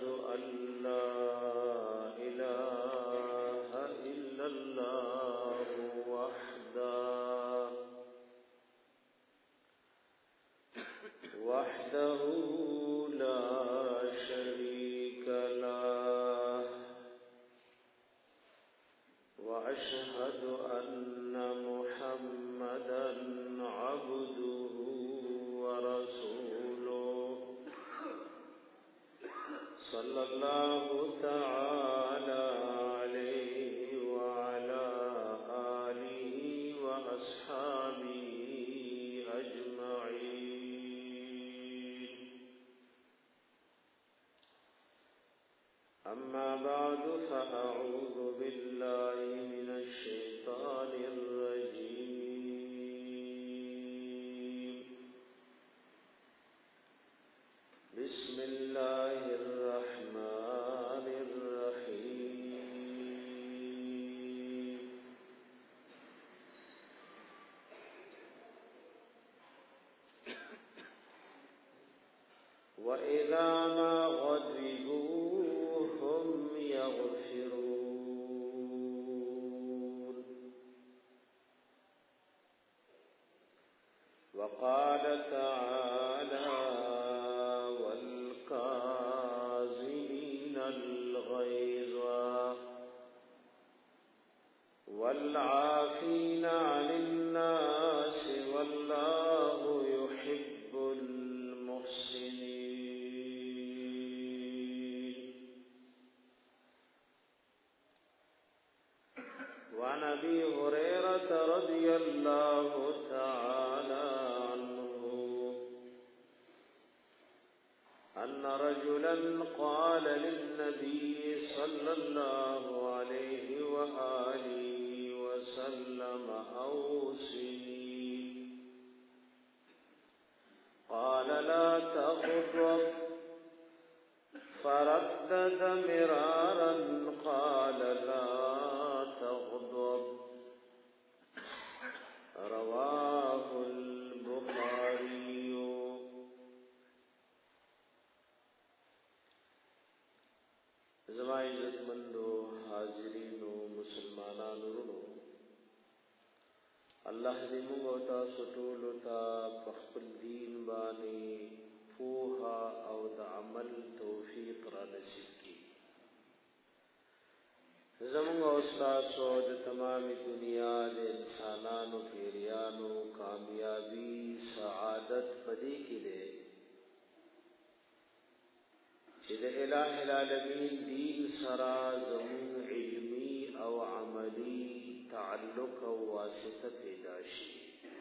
وأشهد أن لا إله إلا الله وحده لا شريك له وأشهد أن محمدا عبده ورسوله صلى الله تعالى عليه وعلى آله وأصحابه أجمعين. أما بعد فأعوذ بالله من الشيطان الرجيم. بسم الله الرحمن الرحيم. وإذا ما غضبوا هم يغفرون. وقال تعالى والكاظمين الغيظ والعافين عن الناس والله يحب المحسنين. وعن أبي هريرة رضي الله تعالى عنه أن رجلا قال للنبي صلى الله عليه وآله وسلم أوصني. قال لا تغضب. فردد مرارا قال لا تغضب. رواه البخاري. زما عزت مندو حاضرینو مسلمانانو ورونو، الله دې موږ او تاسو ټول ته په خپل دین باندې پوهه او د عمل توفیق را نصیب کړي. زموږ او تاسو د تمام دنیا د انسانانو پیریانو کامیابی سعادت پدې کې ده چې د الٰه العالمین دین سره زموږ علمی او عملی تعلق او واسطه پیدا شي.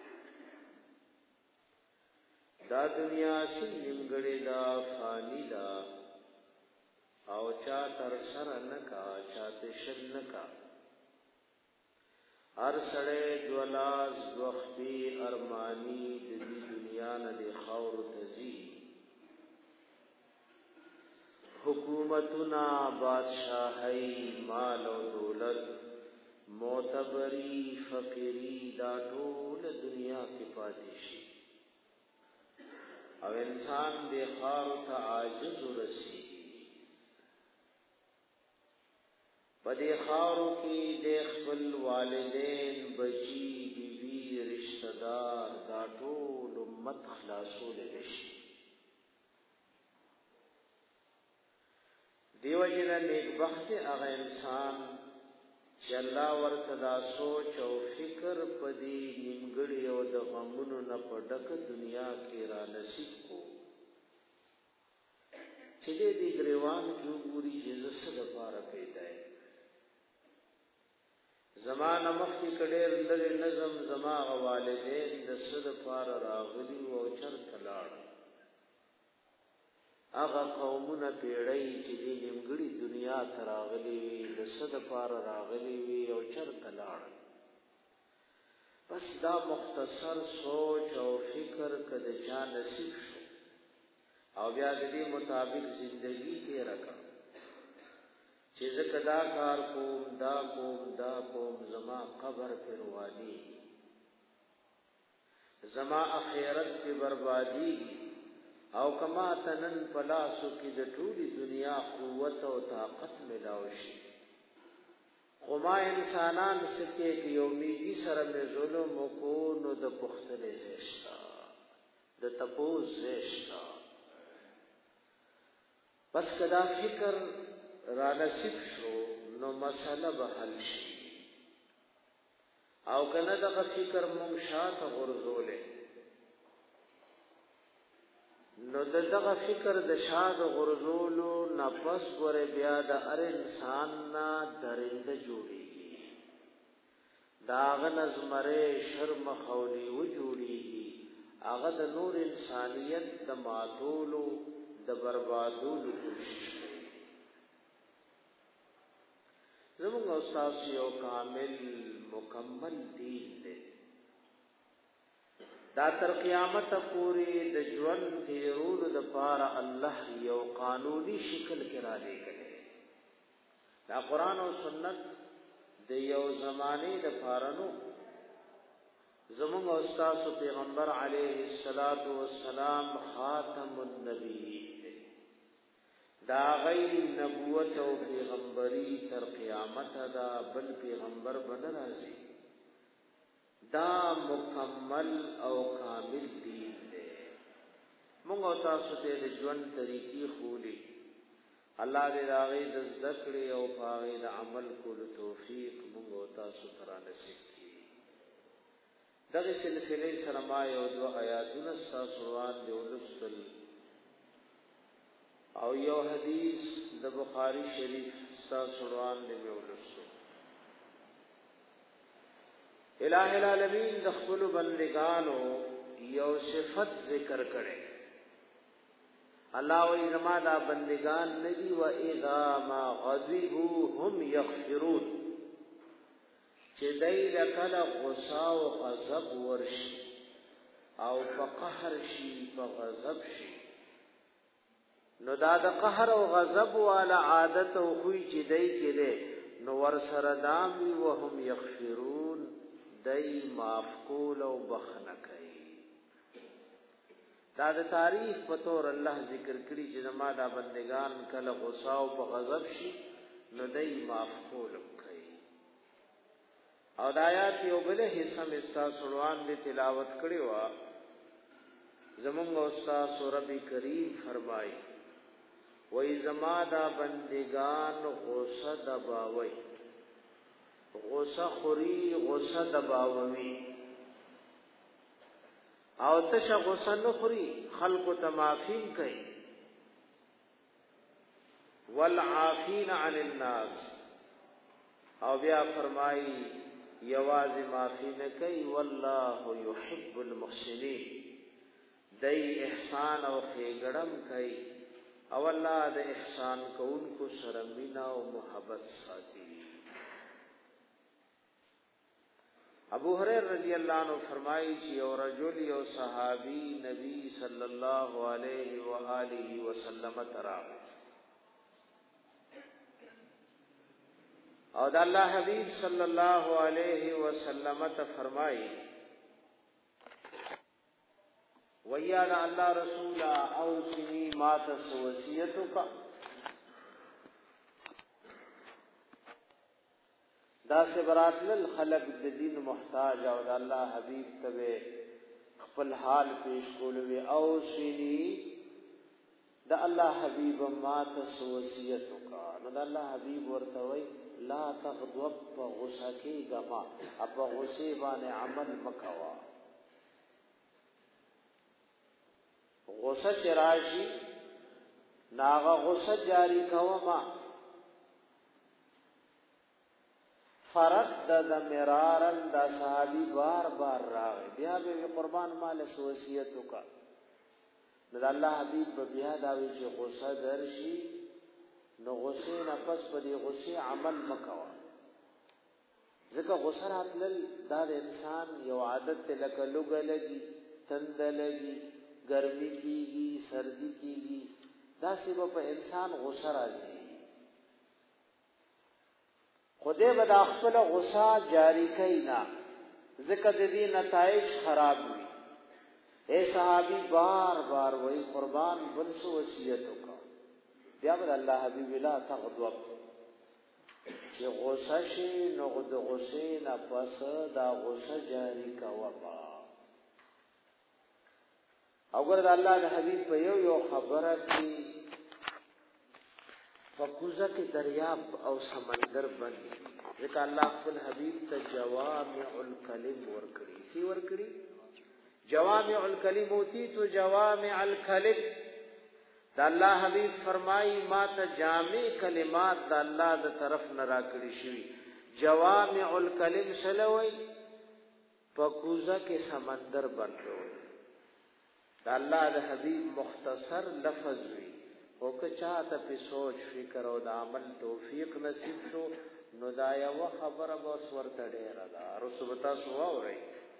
دا دنیا سنگړې دا فانی دا او چا تر سره نکا چاته شل نکا. هر سړی دولاس دوختی ارمانی د دې دنیا نه د خاور تزي. حکومتنا بادشاہی مال و دولت معتبری فقیری دا ټول دنیا کې پاتې شي او انسان د خار ته عاجز ورسی. په دې خارو کې د خپل والدین بچی بیوی رشتہ دار دا ټول امت خلاصول نشي. دیو جنا نیک بخت هغه انسان چې الله ورته دا سوچ او فکر پدې نیمګړی او د غمونو نه پډک دنیا کې را نصیب کو چې دې ګریوان کې پوری جزا سره پاره پیدا ہے. زمانه مخکې کډېر لږ نظم زما والدین د صد پاره راغلی او چرته لاړ. هغه قومونه پیړۍ چې د نیمګړي دنیا ته راغلي وي د صد پاره راغلي وي او چرته لاړ. بس دا مختصر سوچ او فکر کده چا نصیب شو او بیا د دې مطابق زندگی کې راکړه چې زکه دا کار کوم دا کوم زما قبر پر رواني زما اخرت په بربادي او کما تنن پلاسو کې د ټولي دنیا دنیا قوت او طاقت ملاوشي خما انسانان سکه کې یومیږي سره مې ظلم کو نو د پختنې زیشتا د تپوز زیشتا پس کدا فکر را نصیب شو نو مسله به حل شي او کنه دغه فکر مونږ شاته غرزولې نو دغه فکر د شاده غرزولو نفس ګره بیا د ار انسان نا درنده جوړيږي داغه نظمره شرم خولی و جوړيږي هغه د نور انسانيت د ماتولو د بربادولو کوشش کوي زموږ استاد یو کامل مکمل دین دی دا تر قیامت پوری د ژوند تیرولو د پاره الله یو قانوني شکل کې را لګلې دا قران او سنت د یو زمانه د پارانو زموږ استاد پیغمبر علیه الصلاۃ والسلام خاتم النبیین دا غي نبوت او پیغمبري تر قیامت دا بل پیغمبر بن راځي دا مکمل او کامل دین دی موږ تاسو ته د ژوند طریقې خولي الله دې راغې د ذکر او پاغې د عمل کولو توفیق موږ تاسو ته نصیب کړي دغه سلسله سره ما یو دو آیاتونه تاسو روان دي ولستل او یو حدیث د بخاری شریف تاسو روان دي ولستل الہ العالمین د خپل بندگانو یو صفت ذکر کړي الله و زما دا بندگان ندی و اذا ما غضبوا هم یغفرون چې دای لکل غصا او غضب ورشي او په قهر شي په غضب شي نو دا د قهر او غضب والا عادت او خوې چې دای کې ده نو ور سره دام و هم یغفرون دای معاف کول او بخنه کوي دا د تاریخ په تور الله ذکر کړي چې زما دا بندگان کله غصه او په غضب شي نو دای معاف کول کوي او د آیات یو بل حصہ مستا سروان دی تلاوت کړي وا زمونږ استاد ربی کریم فرمایي وای زما دا بندگان غصه دباوي غصه خوري غصه دباوي او تش غصه نخوري خلق تمافین کوي والعافین عن الناس او بیا فرمایي یواز معافی نه کوي والله يحب المحسنين دای احسان او خېګړم کوي او الله د احسان کوونکو سره مینا او محبت ساتي ابو هريره رضی الله عنه فرمایي چې یو رجل یو صحابي نبی صلی الله علیه و آله وسلم ترا او د الله حبیب صلی الله علیه وسلم ته فرمایي ویا الله رسول او سنی ما تسوسیتک دا سبرات للخلق د دین محتاج او د الله حبیب ته خپل حال پیش کولوي او سنی د الله حبیب ما تسوسیتک نو د الله حبیب ورته وای لا تغضب غصه کی غما اپ غصه باندې عمل مکوا غصه چرایشی ناغه غصه جاری کوما فرد د مرارن د صحابي بار بار راغی بیا به قربان مال وصیت وکا د الله حبیب بیا دا وی چې غصه درشي نو غصه نفس په دې غصه عمل مکوا ځکه غصه راتل دا د انسان یو عادت لکه لوګ لګي تند لګي ګرمي کیږي سردی کیږي دا سبب په انسان غصه راځي خدای به د خپل غصه جاری کینا ذکر دې نتایج خراب وي اے صحابي بار بار وہی قربان بل سو وصیت وکا بیا بل الله حبیب لا تغضب چې غوسه شي نو د غوسې نه پس دا غوسه جاری کوه او ګر د الله د حبیب په یو خبره کې فکوزه کې دریاب او سمندر بندي ځکه الله خپل حبیب ته جوامع الکلم ورکړي سی ورکړي جوامع الکلم اوتی تو جوامع الکلم دا الله حبیب فرمایي ما ته جامع کلمات د الله د طرف نه راکړي شي جوامع الکلم سلوي فکوزه کې سمندر بندو دا الله د حبیب مختصر لفظ وی او که چاته په سوچ فکر او د عمل توفیق نصیب شو نو دا یو خبره بس ورته ډیره ده رسول تاسو واورئ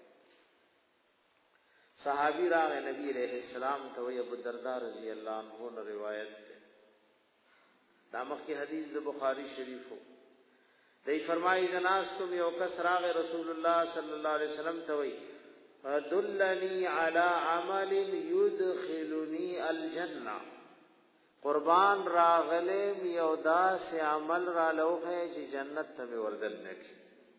صحابی راغ نبی علیہ السلام ته وی ابو الدرداء رضی اللہ عنہ روایت ده دا مخکې حدیث د بخاری شریفو دی فرمایي جناز کوم یو کس راغ رسول الله صلی الله علیه وسلم ته وی دلنی علی عمل یدخلنی الجنه قربان راغلم یو داس عمل را لوخه چې جنت ته وردن نکي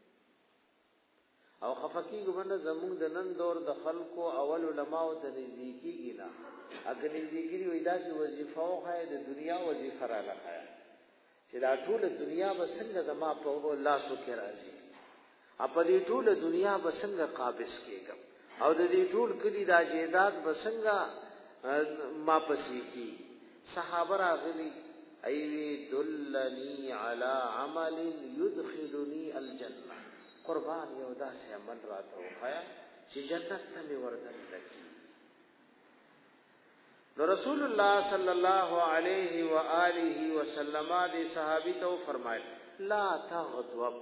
او خفقی ګبنه زموږ د نن دور د خلکو اول علماء ته نزدیکی گینا اګه نزدیکی وي داسې وظیفه او خای د دنیا وظیفه را لخیا چې دا ټول دنیا بسنګ زما په لاسو کې راځي اپ دې ټول دنیا بسنګ قابض کېږم او د دې ټول کلی دا جیداد بسنګ ما پسې کی صحابه راغلي ایوی دلنی علی عمل یدخلنی الجنه قربان یو داسې عمل راته وخایا چې جنت ته می وردن لکی نو رسول الله صلی الله علیه و آله وسلم دې صحابي ته فرمایل لا تغضب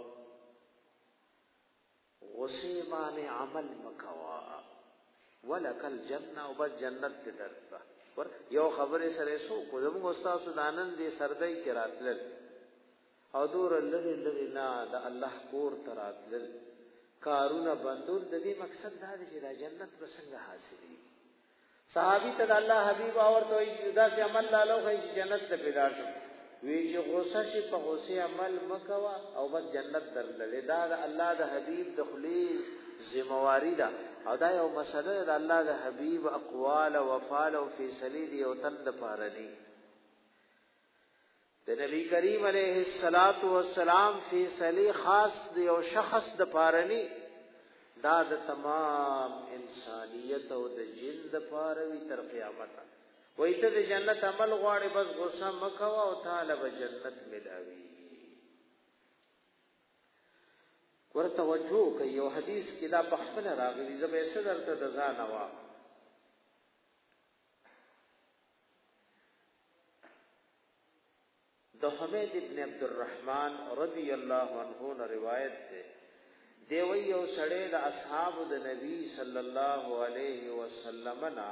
غصه باندې عمل مکوا ولک الجنه او بس جنت ته درته یو خبره سره سو کو زموږ استاد سودانن دې سردای کې راتل او دور لری لری نه د الله کور تراتل کارونه بندول د دې مقصد دا دی چې د جنت وسنګ حاصلې صحابي ته الله حبيب اورته وي دا چې عمل لاله خو جنت ته پیدا شي وی چې غوسه شي په غوسه عمل مکوا او بس جنت درلې دا د الله د حبيب د خلیص ذمہواری ده او دا یو مسله د الله د حبيب اقوال او افعال او فیصله دی او تند پاره دي د نبی کریم علیه الصلاۃ والسلام فیصله خاص دی او شخص د پاره ني دا د تمام انسانیت او د جن د پاره وی تر قیامت وای ته د جنت عمل غواړي بس غصه مکوا او تعالی به جنت ملاوي ورته وجو کوي یو حدیث کې دا بخښل راغلی زبې صدر ته د ځان وا د حمید ابن عبد الرحمن رضی الله عنه روایت ده دی وی یو سړی د اصحاب د نبی صلی الله علیه وسلم نا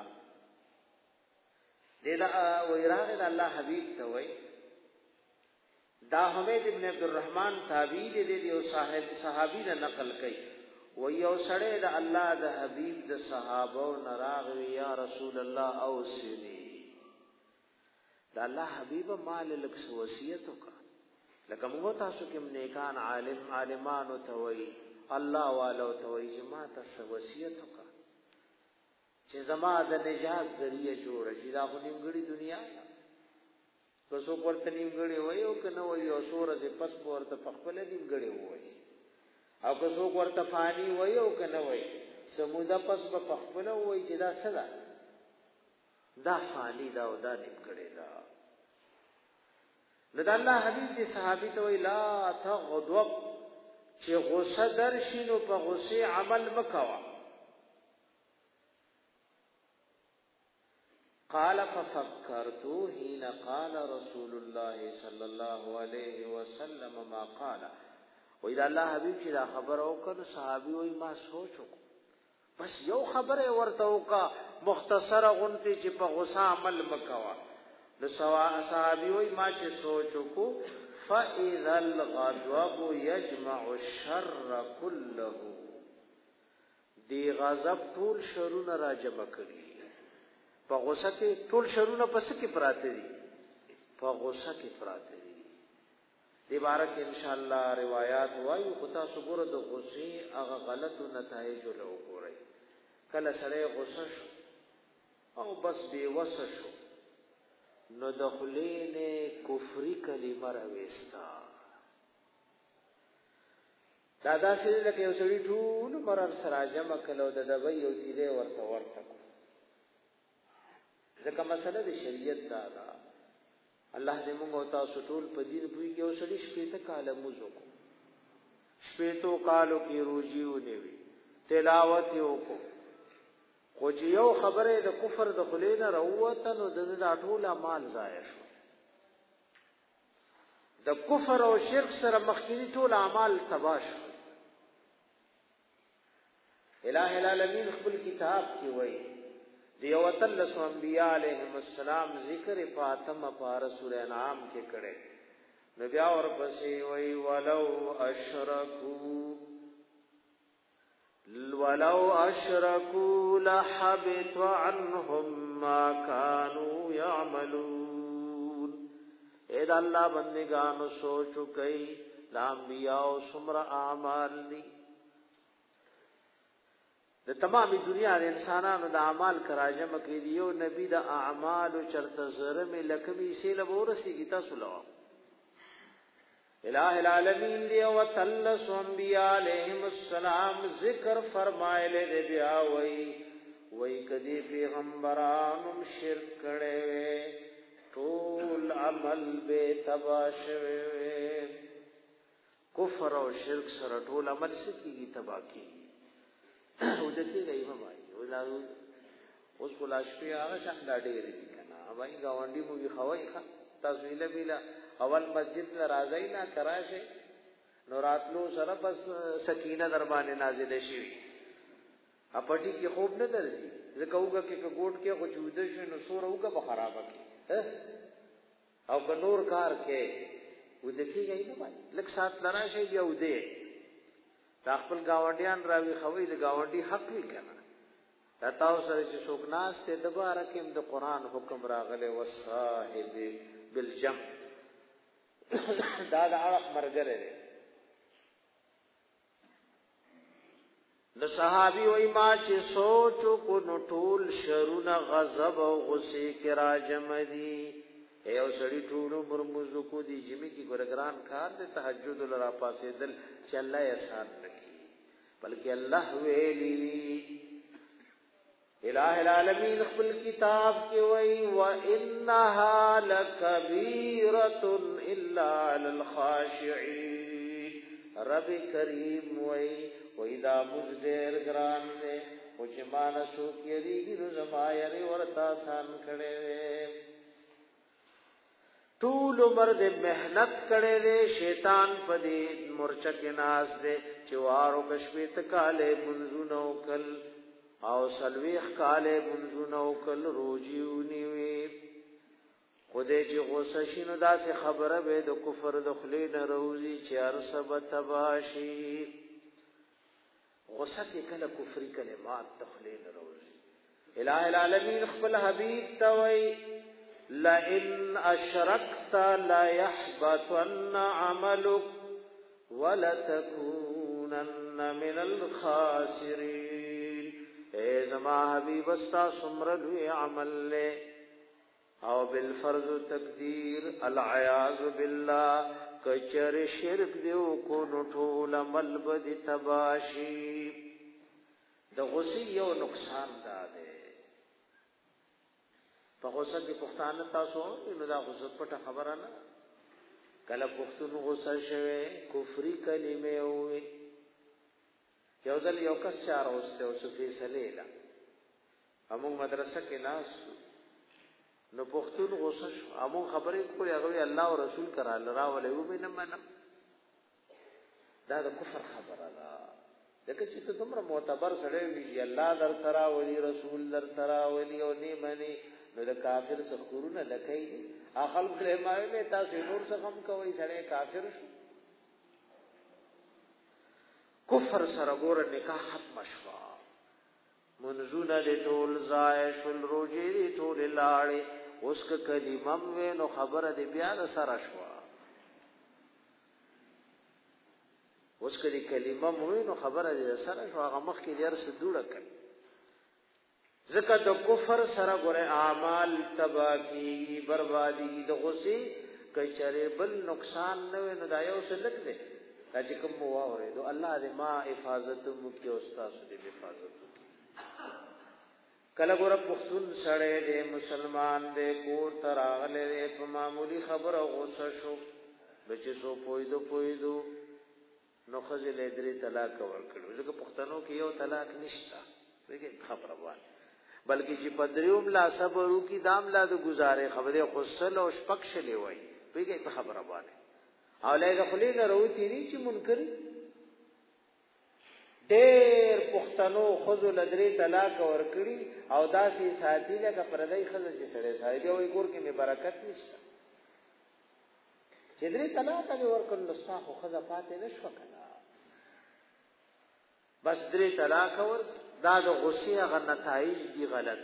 دا ویراغ د الله حبیب ته وی دا حمید ابن عبد الرحمن تابعی دی یو صحابی نه نقل کړي و یو سړی د الله د حبیب د صحابه نراغ یا رسول الله اوصنی دا الله حبیب مال لک وصیت وکړه لکه موږ تاسو کې نیکان عالمان ته وی الله والو ته وی چې ما تاسو وصیت وکړه چې زما د نجات ذریعہ جوړ شي دا خو نیمګړی دنیا کسو ورته نیمګړی وای او کنه وای او سورې پس ورته خپل نیمګړی وای او کسو ورته فانی وای او کنه وای سمودا پس په خپل وای چې دا څه دا فانی دا او دا نیمګړی دا د الله حبیب دي صحابي ته وی لا تغضب چې غصه درشینو په غصه عمل مکوا قال ففكرت حين قال رسول الله صلى الله عليه وسلم ما قال واذا الله حبيب چې دا خبر او کړه صحابي وای ما سوچو بس یو خبره ورته وکا مختصره غونتی چې په غصه عمل مکوا نو صحابي وای ما چې سوچو کو فاذا الغضب يجمع الشر كله دی غضب ټول شرونه را جمع کړي په غوسه کې ټول شرونه پس کې پراته دي په غوسه کې پراته دي. دې باره کې ان شاء الله روایت وایو خو تاسو ګوره د غوسې هغه غلطو نتایج له وګورئ. کله سره غوسه شو او بس بے وسه شو نو د خلین کفری کلمه راويستا. دا داسې لکه یو سړي ټول مرر سره جمع کلو د دبي یو تیرې ورته ځکه مسله د شریعت دا ده. الله دې موږ او تاسو ټول په دین پوي کې اوسړي شپېته کاله موزو کو شپېتو کالو کې روزي ونیوي تلاوت وکړو خو چې یو خبره د کفر د خلینا راوته نو د ټول اعمال ضایع شو. د کفر او شرک سره مخکینی ټول اعمال تباہ شو. الہ العالمین خپل کتاب کې وایي دیو تلس انبیاء علیہم السلام ذکر فاطمہ پار سورہ انعام کې کړي نو بیا اور پسې وای ولو اشرکوا لحبط عنهم ما كانوا يعملون. اے د الله بندگانو سوچو کوي د انبیاء او سمر اعمال دي. د تمامي دنیا د انسانانو د اعمال کراجم کې دیو نبی د اعمال چرته زره مې لکمي سیل ورسیږي تاسو لو. الہ العالمین دی او تلس انبیاء علیہم السلام ذکر فرمایله دی بیا وای کدی پیغمبرانو شرک کړي ټول عمل به تباشوي. کفر او شرک سره ټول عمل سکیږي تباہ کیږي. ودته گئی مای ولادو اوس کولا شپه هغه څنګه ډېر دي کنه وای گاونډي مو وی خوای تاسو ویله بیلا اول مسجد لا راځي نه کراشه نو راتلو سره بس سکینه در باندې نازل شي اپټی کې خوب نه درځي ځکه وګه کې ګوټ کې خو چوده شي نو سور وګه به خراب کی او که نور کار کې ودته گئی نه وای لک سات لراشه بیا وده دا خپل گاونډیان راوي خوي د گاونډي حق وی کنه. دا تاسو سره چې څوک ناس ته دوباره کې د قران حکم راغله وصاحب بالجم دا د اړه مرګره ده. د صحابي وای ما چې سوچو کو نو ټول شرونه غضب او غصه کې راجم دي. ایو سړی ټولو مرموزو کو دی جمی کی ګرګران کار دے تهجد لرا پاسې دل چې الله یې احسان نکي بلکې الله ویلی الہ العالمین خپل کتاب کې وای و انها لکبیرۃ الا علی الخاشعین. رب کریم وای دا مزدر ګران دے او چې مانسو کې ریږي نو زمایری ورتا آسان کړي. طول عمر دے محنت کڑے دے شیطان پدی مرچک ناس دے چوارو کشویت کالے منزونو کل او سلویخ کالے منزونو کل روجیونی وی خودے چی غصشینو دا سی خبر بے دو کفر دخلین روزی چی عرصب تباشی غصتی کل کفری کلمات دخلین روزی. الہ العالمین خپل حبیب توئی لئن اشرکت لا يحبطن عملك ولتكونن من الخاسرين. اے زما حبیب استا سمرلوی عمل لے او بالفرض تقدیر العیاذ باللہ کچر شرک دیو کو نطول عمل بدی تباشی. دا غصی یو نقصان دادے په غصه کې پښتانه تاسو نو دا غصه پټه خبره نه کله پښتون غصه شوه کفری کلمه وي یو ځل یو کس چار اوسته او صفی سلیلا همون مدرسه کې ناس نو پښتون غصه شو همون خبرې کوي هغه الله او رسول کرا لرا ولې و نه منم دا د کفر خبره ده. دغه چې ته تمره معتبر سره وی الله در ترا ولی رسول در ترا ولی او نه منی نو د کافر سخورونه لکای دي اخل کلمه مې تاسو نور څه هم کوي سره کافر شو. کفر سره ګور نکاح ختم شوا منزونه د ټول زای شل روجي ټول لاړې اوس که کلمه مې نو خبره دې بیا د سره شو اوس کله کلمه مې نو خبره دې سره شو هغه مخ کې درس جوړه کړ ځکه د کفر سره ګره اعمال تباہی بربادي د غصې کچره بل نقصان نه نو دا یو څه لګ دی چې کوم واورې دو الله دې ما حفاظت مو کې او تاسو دې حفاظت کله ګور پښتون سره دې مسلمان دې کور تراغله دې په معمولی خبره غوسه شو بچي سو پویدو نو خزل درې طلاق ورکړو ځکه پښتنو کې یو طلاق نشتا دغه خبره وایي بلکې چې پدریوم لا صبرو کی دام لا د گزارې خبره خصل او شپکشلې وای دغه خبره وایي اولاد خلیل وروتی ني چې منکر ډېر پښتنو خزل درې طلاق ورکړي او داسې ساتي لکه پردای خزل چې سره سایه وي کور کې برکت نشته چې درې طلاق ورکړل نو صاحب خزه پاتې نشو کنه بس درې طلاق ور دا د غصې غ نتایج دي غلط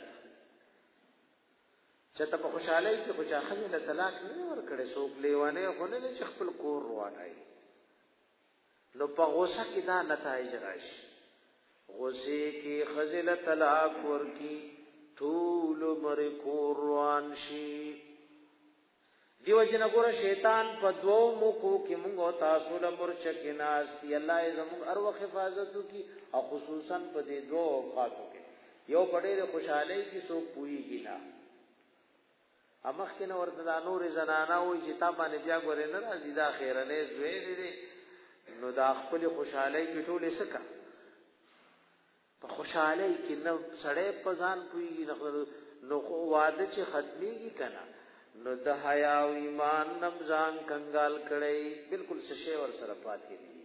چې ته په خوشحالي کې خو چا خزه طلاق نه ورکړي څوک لیوانه خو نه چې خپل کور روانای نو په غوسه کې دا نتایج راشي غوسه کې خزل طلاق ورکی ټول مر کور روان شي دیو جن ګور شیطان په دوو موکو کې موږ تاسو له مرچ کې ناس الله زموږ ارو حفاظت کی او خصوصا په دې دوه اوقاتو کې یو پډېره خوشحالي کې سو پويږي نه امخ کې نو ورته نور زنانا وي چې تا باندې بیا ګورې نه راځي دا خیرنه زوی دې نو دا خپل خوشحالي کې ټولې سکا په خوشحالي کې نو سړې پزان پويږي نو واده چې ختميږي کنه نو د حیا او ایمان نمزان کنګال کړي بالکل سشه ور سره پاتې دي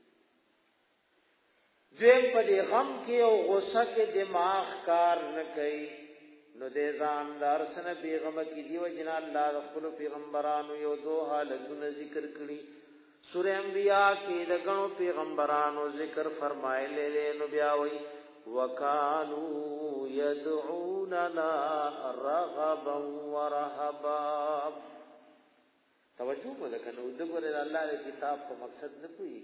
دوی په دې غم کې او غصه کې دماغ کار نه کوي نو دې ځان دار سره پیغام کې دیو جنا الله خپل پیغمبرانو یو دوه حالتونه ذکر کړي سورہ انبیاء کې د غنو پیغمبرانو ذکر فرمایله نو بیا وایي وَكَانُوا يَدْعُونَنَا رَغَبًا وَرَهَبًا توجه وکړو دغه الله د کتاب په مقصد نه کوي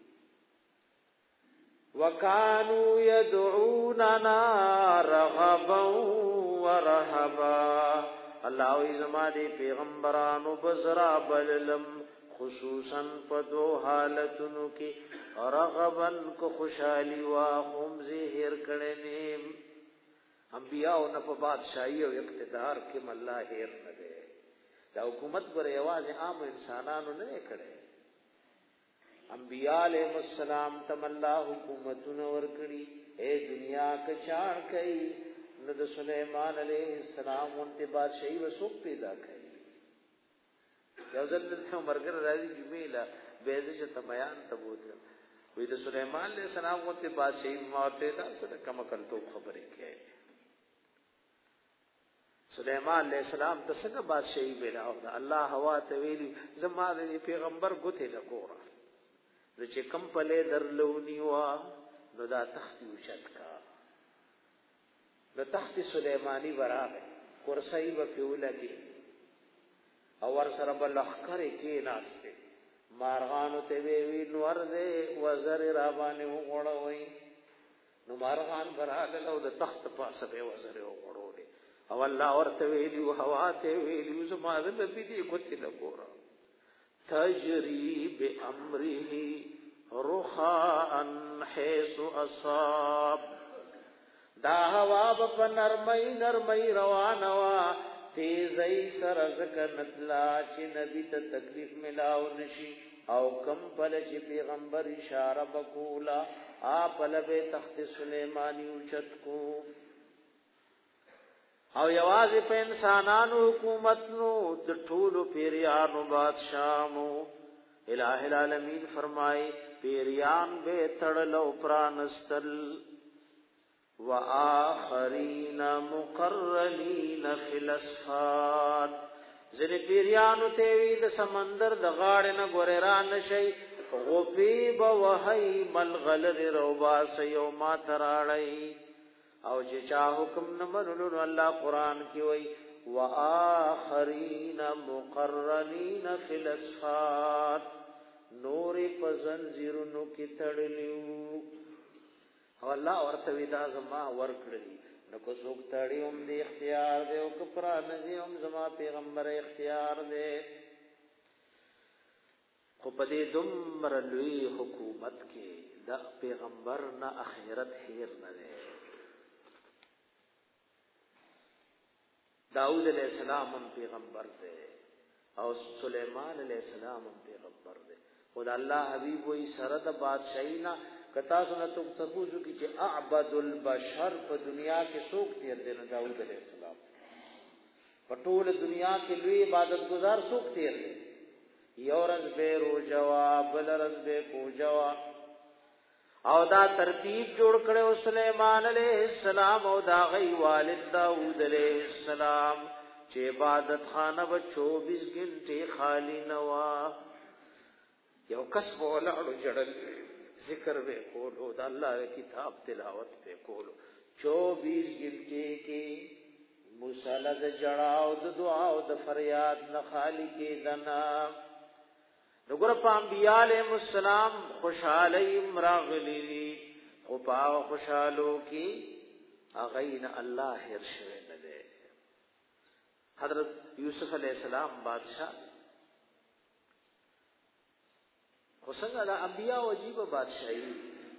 وَكَانُوا يَدْعُونَنَا رَغَبًا وَرَهَبًا الله ای زماده پیغمبرانو بزرا بللم خصوصا په دو حالتونو کې رغبن کو خوشحالی وا هم ظاهر کړي نیم انبیاء او نه په بادشاہي او اقتدار کې الله هیر نه دی دا حکومت پر आवाज عام انسانانو نه کړي انبیاء علیهم السلام تم الله حکومتونه ور کړی اے دنیا کچار کړي نو د سليمان علیه السلام اونته بادشاہي وسوک پیدا کړي یو ځل ته مرګ راځي جمیلا بیزه چې تمیان تبوت وې د سليمان علیه السلام اونته بادشاہي ماته دا څه کم کړتو خبرې کوي سليمان علیہ السلام د څنګه بادشاہي بلاو دا الله هوا ته ویلی زماده پیغمبر ګوته لګورا د چې کم پله درلونی وا نو دا تخت وشت کا د تخت سليماني برابر کرسي و پیولګي او ور سره بل اخر کې ناشته مارغانو ته وی نور دې وزر را باندې وغړوي نو مارغان براله او د تخت پاسه به وزر وغړوي او الله ورته ویلی او هوا ته ویلی زماده نبی دې کوڅه لګورا تجری بامره رخاء حيث اصاب دا هوا په نرمۍ روانوا تیزی سرزک نتلا چې نبی ته تکلیف ملاو نشي او کم پل چې پیغمبر اشاره وکولا آپ لبه تخت سلیمانی اوچت کو او یواز په انسانانو حکومت نو د ټولو پیریانو بادشاہمو الہ العالمین فرمای پیریان به تړلو پرانستل وآخرین مقرنین فی الاسفاد زنی پیریانو تیوی د سمندر د غاړه نه ګورران شي غفیب وهی ملغلر روبا سیو ما تراړی او چې چا حکم نه منلو الله قران کې وای وآخرین مقرنین فی الاسفار نور پزنجیرونو کی تړلیو او الله ورته ودا زما ورکړي نو کو څوک تړیوم دی اختیار دی او کپرا نزیوم زما پیغمبر اختیار دی خو په دې دمر لوی حکومت کې د پیغمبر نه اخرت هیر نه دی داؤد علیہ السلام هم پیغمبر دی او سلیمان علیہ السلام هم پیغمبر دی خدا الله حبیب وی سره د بادشاہینا کتا سنتو تفوزو کی چې اعبد البشر په دنیا کې څوک تیر دی داؤد علیہ السلام په ټول دنیا کې لوی عبادت گزار څوک تیر دی یو رز به رو جواب بل رز به کو جواب او دا ترتیب جوړ کړو سليمان عليه السلام او دا غي والد داوود عليه السلام چې عبادت خانه و 24 غنټه خالی نوا یو کس بولاړو جړل ذکر به کولو دا الله کتاب تلاوت به کولو 24 غنټه کې مصالد جړاو د دعا او د فریاد نه خالی کې دنا نګور په انبیاء علیهم السلام خوشاله امراغلی خو په خوشالو کې اغین الله هر شوی نه ده حضرت یوسف علیہ السلام بادشاہ څنګه د انبیاء عجیب بادشاہي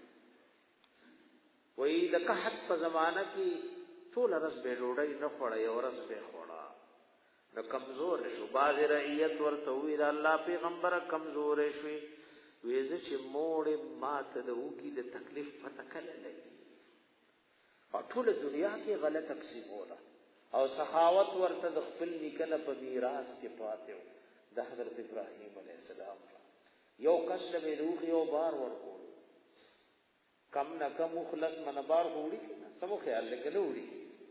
وې د قحط په زمانہ کې ټول رس به ډوډۍ نه خوړی او رس به خوړا نو کمزور شو باز رعیت ورته وی د الله پیغمبر کمزور شوی وېز چې موړ ماته د وګي د تکلیف پته کله لګي او ټول دنیا کې غلط تقسیم ولا او سخاوت ورته د خپل نکله په میراث کې پاتیو د حضرت ابراهیم علیه السلام یو کس له روح یو بار ورکول کم نه کم مخلص منبار وړي سمو خیال لګلو وړي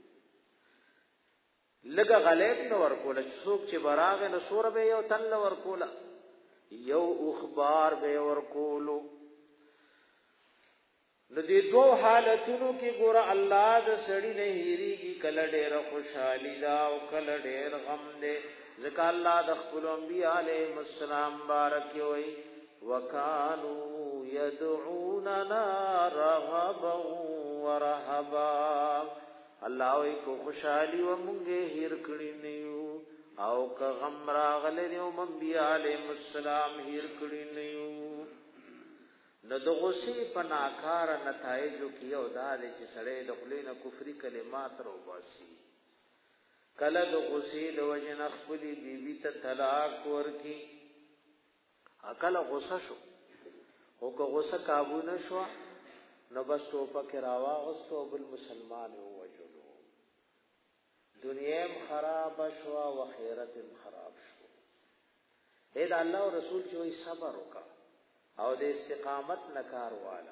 لګه غلیب نو ورکول څوک چې براغ نو سور به یو تن ورکول یو اخبار به ورکولو نو دې دوه حالتونو کې ګور الله د سړی نه هېریږي کله ډېر خوشحالي دا او کله ډېر غم دې ځکه الله د خپل انبیاء علیهم السلام بارک وي وکانو يدعوننا رغبا ورهبا الله وي کو خوشحالي و مونږه هېر کړی نیو او که غم راغله نو انبیاء علیهم السلام هېر کړی نیو نو د غصې په ناکاره نتایجو کې یو دا دی چې سړی د خولې نه کفري کلمات راوباسي کله د غصې د وجې نه خپلې بیبي ته طلاق ورکړي کله غصه شو خو که غصه قابو نه شوه نو بس ټوپک یې راواغوستو او بل مسلمان یې ووژلو دنیا هم خرابه شوه او آخرت هم خراب شو د الله او رسول چې وایي صبر وکړه او د استقامت نکار والا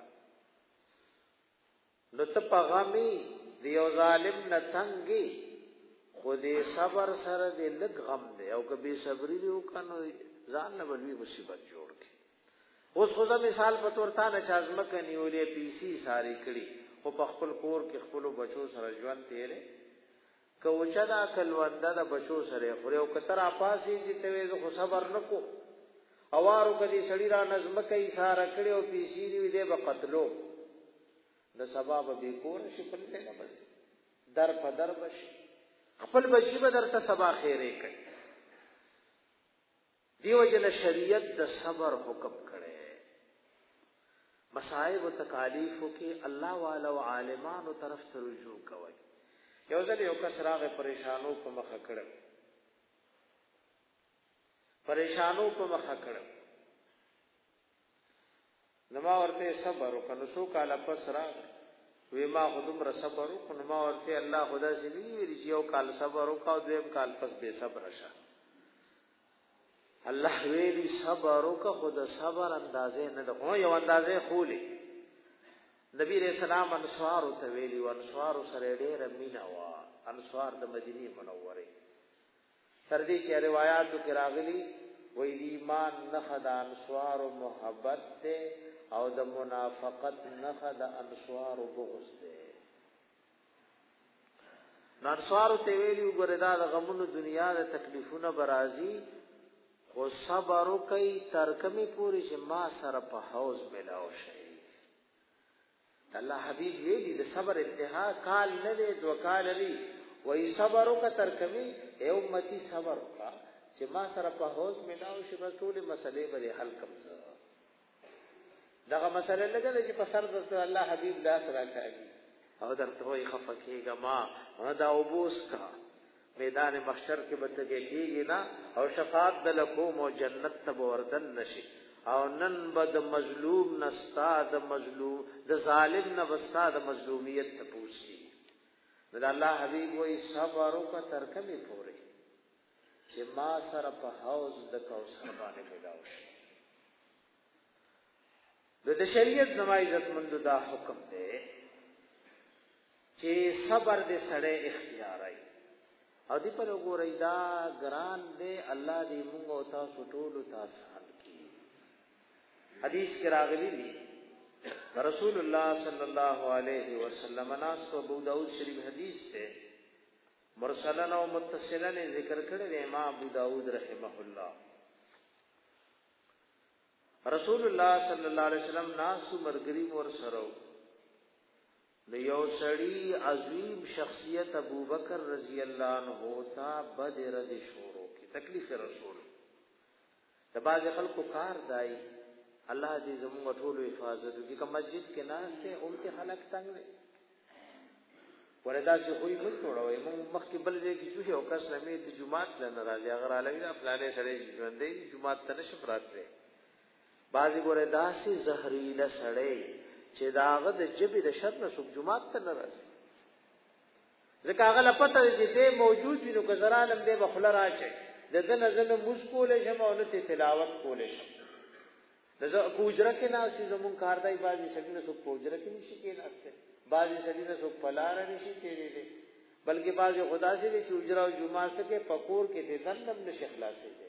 نو ته پغامی دیو ظالم نتنگی خودی صبر سره دی لگ غم دی او که بی صبری دی وکنو ځان نه بلوي مصیبت جوړ کی اوس خو مثال په تور تا نه چازمک نیولې پیسي ساری کړي خو په خپل کور کې خپل بچو سره ژوند تیرې کوچا دا کلونده د بچو سره خو یو کتر اپاسي چې ته خو صبر نکو اوارو کدي سړی را نظم کوي ساره کړي او پیسي دی دې به قتلو د سبب به کور شي په څه بس در په در بشي خپل بچي به درته سبا خیره کوي دیو جن شریعت د صبر حکم کړي مصائب او تکالیف کې الله والا او عالمانو طرف ته رجوع کوي یو ځل یو کس راغه پریشانو په مخ کړه نما ورته صبر وکړو سو کاله پس را وی ما خودم را صبر وکړو نما ورته الله خدا سي ویل چې یو کال صبر وکاو دویم کال پس به صبر شه الله ویلی صبر وکړه خود صبر اندازې نه ده یو اندازې خولي نبی رسول الله انصار ته ویلی او انصار سره ډېر مینا وا انصار د مدینه منوره تر دې چې روایتو کې راغلي وې ایمان نه د انصار او محبت ته او د منافقت نه د انصار او بغض ته نارسوارو ته ویلو ګره دا د غمونو دنیا د تکلیفونو برازي او صبر کوي تر کمی پوری چې ما سره په حوض ملاو شي الله حبيب ویلي د صبر انتها کال نه دی دو کال لري وای صبر وک تر کمی اے امتی صبر وکا چې ما سره په حوض ملاو شي په ټول مسلې به حل کوم دغه مسله لګل چې په سر د الله حبيب لا سره کوي او درته وای خفکیګه ما دا وبوس کا میدان محشر کې بتګي کېږي نه او شفاعت د لکوم او جنت ته وردن نشي او نن بد مظلوم نستا د مظلوم د ظالم نه وستا د مظلومیت ته پوښي دا الله حبيب وای صبر وک تر کمی پوري چې ما سره په حوض د کوثر باندې ملاو شي د شریعت زما عزت مند دا حکم دی چې صبر دې سره اختیار ای او دې په وګورئ دا ګران دې الله دې موږ او تاسو ټول تاسو کی حدیث کې راغلی دی رسول الله صلی الله علیه وسلم ناس کو ابو داؤد شریف حدیث سے مرسلن او متصلن ذکر کړی دی امام ابو داؤد رحمه الله رسول الله صلی الله علیه وسلم ناس مرګری ور سره نو یو سړی عظیم شخصیت ابو بکر رضی الله عنه تا بدر د شورو کی تکلیف رسول د باز خلکو کار دای الله دې زموږ ټول حفاظت وکړي کوم مسجد کې ناس ته اونته خلک څنګه وردا چې کوئی مل توړوي موږ مخکې بل ځای کې چې او کس رمې د جمعات له ناراضي اگر علاوه فلانه سره ژوندې جمعات ته نشي فراتره بعضی وردا سي زهريله سړی چې داغه د جبې د شر نه سب جمعات ته ناراضي ځکه هغه لپاره چې دې موجود وي نو ګزرالم دې بخله راچي د دنه زنه مشکول شم او ته تلاوت کول شم دغه کوجره کې ناسي زمون کار دای بازي سړي سو کوجره کې نشي کې ناشته بازي سړي سو پلار نشي کېږي دي بلکې بازي خدا سي چې کوجره او جمعه سره پکور کې دې دنم نشي خلاصي دي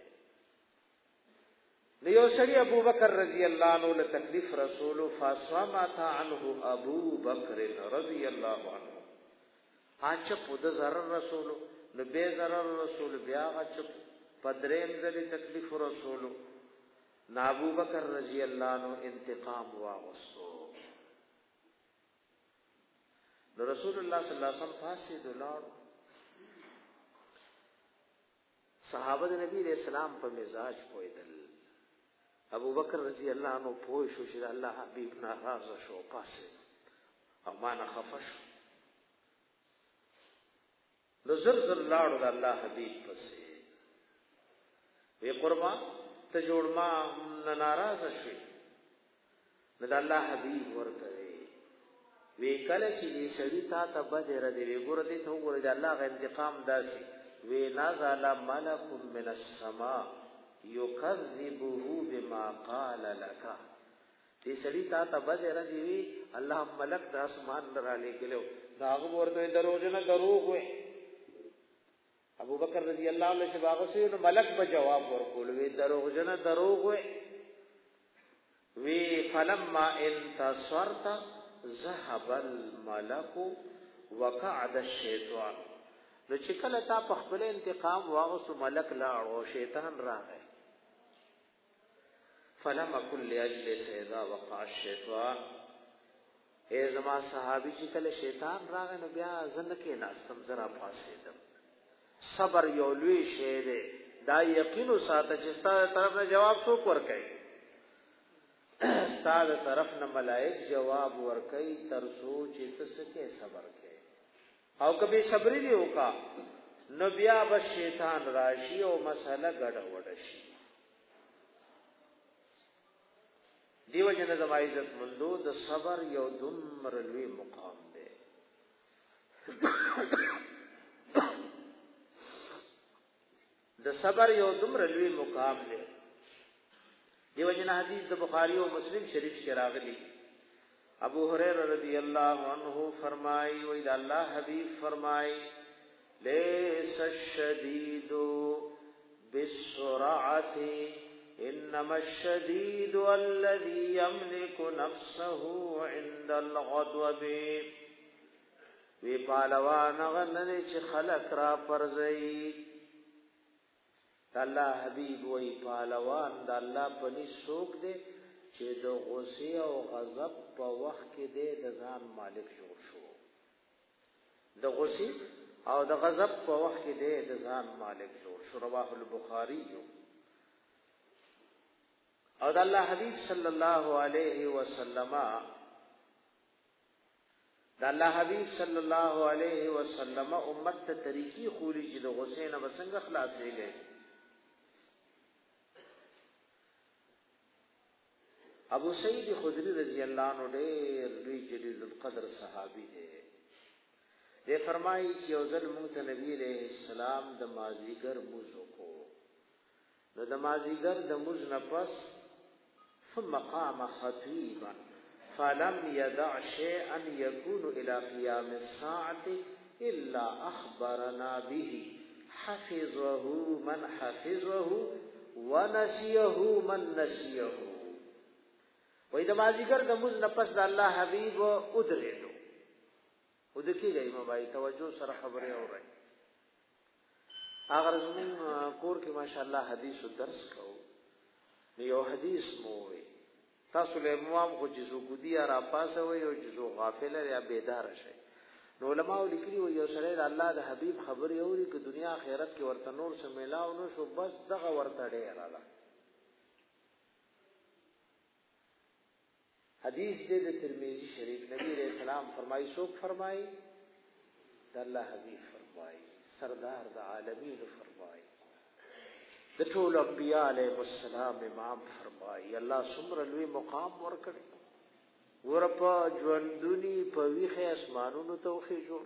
نو یو سړي ابو بکر رضی الله عنه له تکلیف رسول فاصمت عنه ابو بکر رضی الله عنه اچ په د zarar رسول نو به zarar رسول بیا اچ پدریم ځلې تکلیف رسول نا ابو بکر رضی اللہ عنہ انتقام واغستو نو رسول اللہ صلی اللہ علیہ وسلم پاسی دولار صحابہ نبی علیہ السلام پا مزاج پویدل ابو بکر رضی اللہ عنہ پویشو شد اللہ حبیب ناراض شو پاسی او مانا خفشو نو زر لارو دا اللہ حبیب پسی وی قربان ته جوړ ما ناراض شي نو الله حبيب ورته وی کله چې سړی تا ته بدر دی ګور دې ته ګور دې الله غ انتقام داسي وی نازل ملک من السماء يكذبه بما قال لك دې سړی تا ته بدر دی الله ملک د اسمان را لګلو دا ورته دروژنه دروغ وي ابو بکر رضی اللہ عنہ سے باغ سے ملک به جواب ورکول وی دروغجن دروغ وی فلما انتصرت ذهب الملك وقعد الشیطان نو چې کله تا په خپل انتقام واغسو ملک لاړ او شیطان راغی فلما كل اجل سیدا وقع الشیطان اے زما صحابی چې کله شیطان راغی نو بیا زنده کې ناستم زرا پاسیدم صبر یو لوی شی دی دا یقین ساته چې ستاسو طرف نه جواب څوک ورکړي ستاسو طرف نه ملائک جواب ورکړي تر سوچ تسکه صبر کوي او کبي صبر دی وکا نو بیا به شیطان راشي او مسله ګډ وډ شي دیو جن د عزت مندو د صبر یو دمر لوی مقام دی د صبر یو دمر لوی مقام دی دیو جن حدیث د بخاری او مسلم شریف کې راغلی ابو هريره رضی اللہ عنہ فرمائی و اذا اللہ حبیب فرمائی لیس الشدید بالسرعة انما الشدید الذي يملك نفسه عند الغضب وی پالوان غننه چې خلق را پرځي الله حبیب وی پالوان د الله پني سوق دي چې د غصه او غضب په وخت کې د ځان مالک جوړ شو د غصه او د غضب په وخت کې د ځان مالک جوړ شو رواه البخاری او د الله حبیب صلی الله علیه وسلم د الله حبیب صلی الله علیه وسلم امت ته طریقې خولي چې د غصه نه وسنګ خلاصېږي ابو سعید خدری رضی اللہ عنہ ډېر لوی جلیل القدر صحابي دی دې فرمایي چې یو ځل موږ ته نبی علیہ السلام د مازیګر موزو کو نو د مازیګر د موز نه پس ثم قام خطيبا فلم يدع شيئا يكون الى قيام الساعه الا اخبرنا به حفظه من حفظه ونسيه من نسيه وې د مازیګر د موز نفس د الله حبیب ودرېدو ودکیږي مبای توجه سره خبره اوري اگر زمون کور کې ماشاءالله حدیث او درس کوو یو حدیث مو وي تاسو له امام خو جزو ګدی را پاسه وي او جزو غافل یا بیدار شي نو علماء لیکلي وي یو سره د الله د حبیب خبره اوري چې دنیا آخرت کې ورته نور څه ملاو نو شو بس دغه ورته ډیر راځي حدیث دے ترمذی شریف نبی علیہ السلام فرمائی سوک فرمائی دا اللہ حبیب فرمائی سردار دا عالمین فرمائی دا ټول انبیاء علیہ السلام امام فرمائی اللہ سمر لوی مقام ورکڑی ورپا جوندونی پا ویخ اسمانونو توخی جوڑ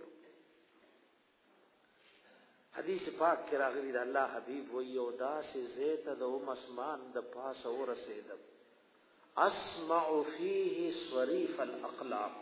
حدیث پاک کی راغلی دا اللہ حبیب ویو دا سی زیت دا اسمان دا پاس ورسیدم اسمع فيه صريف الاقلام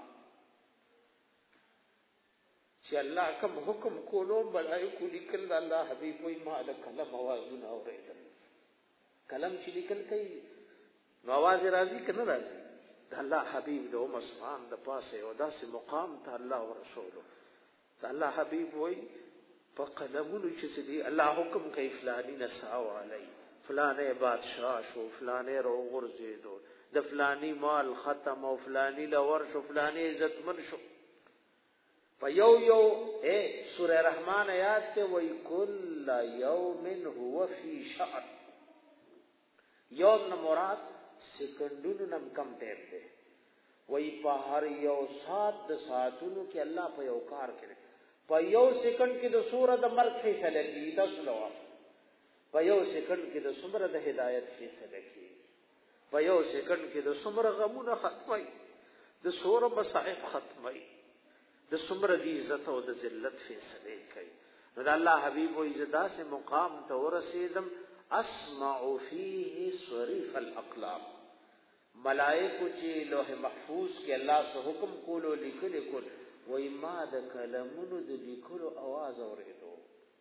چې الله کوم حکم کولو ملائکه لیکل الله حبيب وي ما له کلم اوازونه اوریدل کلم چې لیکل کوي نو आवाज راځي کنه راځي د الله حبيب د مسمان د پاسه او داسې مقام ته الله او رسوله د الله حبيب وي په قلمونو چې دي الله حکم کوي فلانی نساو علی فلانه بادشاہ شو فلانه رو غرزیدو د فلانی مال ختم او فلانی لور شو فلانی عزتمن شو په یو سوره رحمان آیات ته وای کل یوم هو فی شأن یوم نه مراد سکندونو نم کم ټیم دی وای په هر یو سات د ساعتونو کې الله په یو کار کوي په یو سکند کې د سوره د مرګ فیصله کوي تاسو نو په یو سکند کې د سمره د هدایت فیصله کوي په یو سکند کې د سمره غمونه ختمي د سوره مصائب ختمي د سمره دی عزت او د ذلت فیصله کوي نو الله حبیب او عزت سے مقام ته ورسیدم اسمع فيه صريف الاقلام ملائکه چې لوح محفوظ کې الله سو حکم کولو لیکل کول وای ما د کلمونو د لیکلو आवाज اوریدو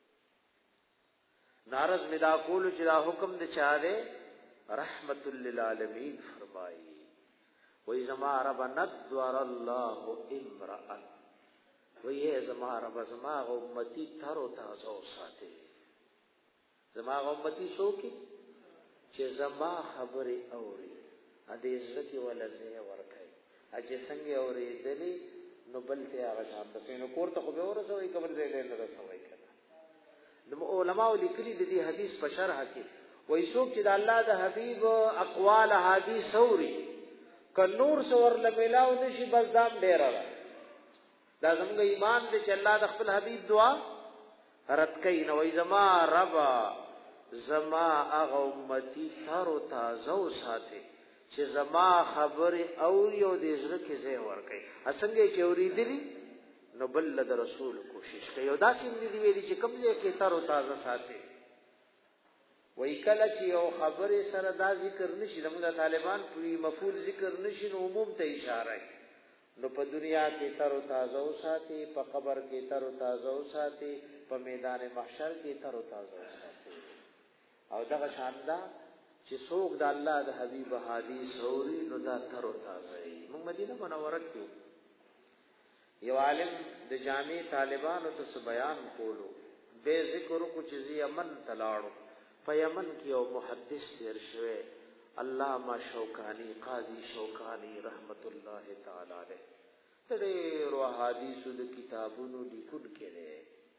نارض مدا کولو چې دا حکم د چا ده رحمت للعالمین فرمائی وی زما رب ندور اللہ امرأ وی زما رب زما امتی تر و تازو ساتے زما امتی سوکی چه زما خبر اوری ادی عزتی ولزه ورکای اچه سنگ اوری دلی نو بلتی آغا شان بسینو کورتا خوبی ورسوئی کبر زیلین رسوئی کنا علماء لیکلی دی حدیث پشرح کی وای څوک چې د الله د حبیب اقوال حدیث اوري ک نور سور لملاو نشي بس دام ډیر را دا زموږ ایمان دې چې الله د خپل حبیب دعا رد کوي نو وای زما رب زما هغه امتی سر او تازه ساتي چې زما خبر اوري او دې زړه کې ځای ور کوي اسنګ چې اوري دي نو بل د رسول کوشش کوي او دا څنګه دی ویلي چې کوم ځای کې تر او تازه ساتي وای کله چې یو خبره سره دا ذکر نشي زموږ طالبان پوری مفعول ذکر نشي نو عموم ته اشاره نو په دنیا کې تر او تازه ساتي په قبر کې تر او تازه ساتي په میدان محشر کې تر او تازه ساتي او دغه شاندا چې څوک د الله د حبیب حدیث اوري نو دا تر او تازه وي موږ مدینه منوره کې یو عالم د جامع طالبانو ته بیان کولو به ذکر کو چې یمن تلاړو په یمن کې یو محدث تیر شوی علامہ شوکانی قاضی شوکانی رحمت الله تعالی علیه ډېر حدیثو د کتابونو لیکل کړي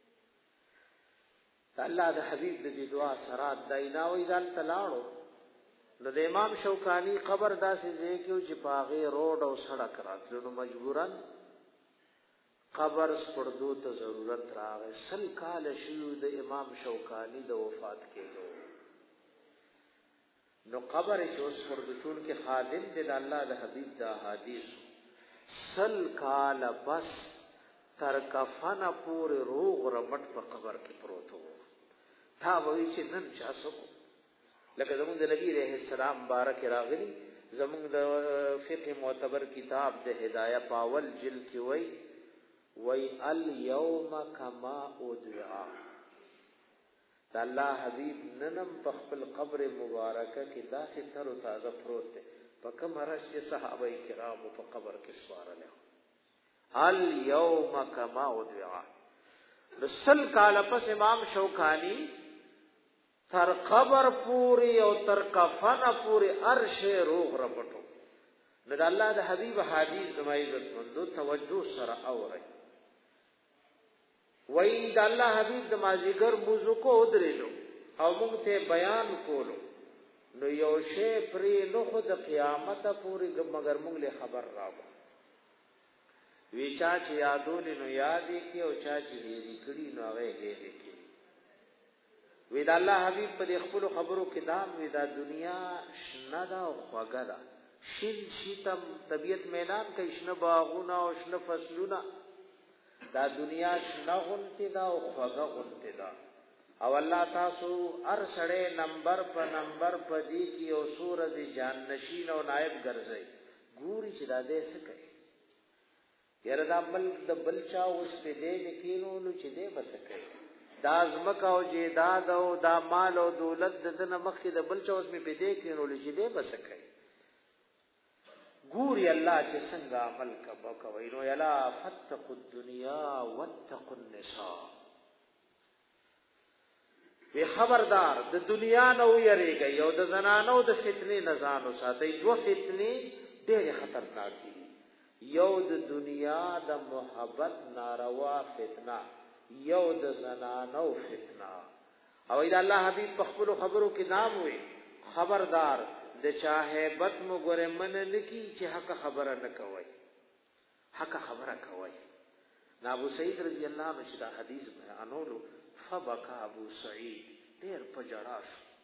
الله د حبیب د دعا سرات دیناوی ځان تلاړو نو د امام شوکانی قبر داسې ځای کې چې پاغه روډ او سړک راتلو نو مجبورن قبر سپردو ته ضرورت راغی سل کال شیو د امام شوکانی د وفات کېدو نو قبر چې اوس پردو چون کې خادم د الله د حبیب د احادیث سل کال بس تر کفن پور روغ رمټ په قبر کې پروت وو تا وایي چې نن چا سو لکه زمونږ د نبی رحمت السلام بارک راغلی زمونږ د فقه معتبر کتاب د هدايه پاول جلد کې وای الیوم کما ادعا د الله حبیب ننم په خپل قبر مبارکه کې داسې تر او تازه پروت دی په کوم راش چې صحابه کرام په قبر کې سوارل الیوم کما ادعا رسل کال پس امام شوکانی تر قبر پوری او تر کفن پوری عرش روغ رپټو نو د الله د حبیب حدیث زمای عزت مندو توجه سره اوري وای د الله حبیب د مازیګر موضوع کو درېلو او موږ ته بیان کولو نو یو شی پرې نو خو د قیامت پوری مگر موږ له خبر راو وی چا چې یادول نو یادې کې او چا چې دې کړي نو هغه دې کې وی د الله حبیب په خپل خبرو کې دام وی دا دنیا شندا او خوګدا شین شیتم طبیعت میدان کې شنه باغونه او شنه فصلونه دا دنیا شنه غونته دا او خوګه غونته دا او الله تاسو هر سړی نمبر په نمبر په دې کې او سورې جان نشین او نائب ګرځي ګوري چې دا دې څه کوي یره دا بل د بلچا اوس په دې لیکینو نو چې دې بس کوي دا زمکا او جیداد او دا مال او دولت دنه مخکې د بل چوس می پیدا کینو لږی دی بس کوي ګوري الله چې څنګه عمل کوي نو یلا فتقوا الدنيا واتقوا النساء وی خبردار د دنیا نو یریږي او د زنانو د فتنې نزانو ساتي دو فتنې ډېر خطرناک دي یو د دنیا د محبت ناروا فتنه یو د زنانو فتنه او اې الله حبیب په خپل خبرو کې نام وي خبردار د چاهبت مو ګره من لکی چې حق خبره نه کوي حق خبره کوي ابو سعید رضی الله عنه دا حدیث بیانولو فبكى ابو سعید ډیر پجړاش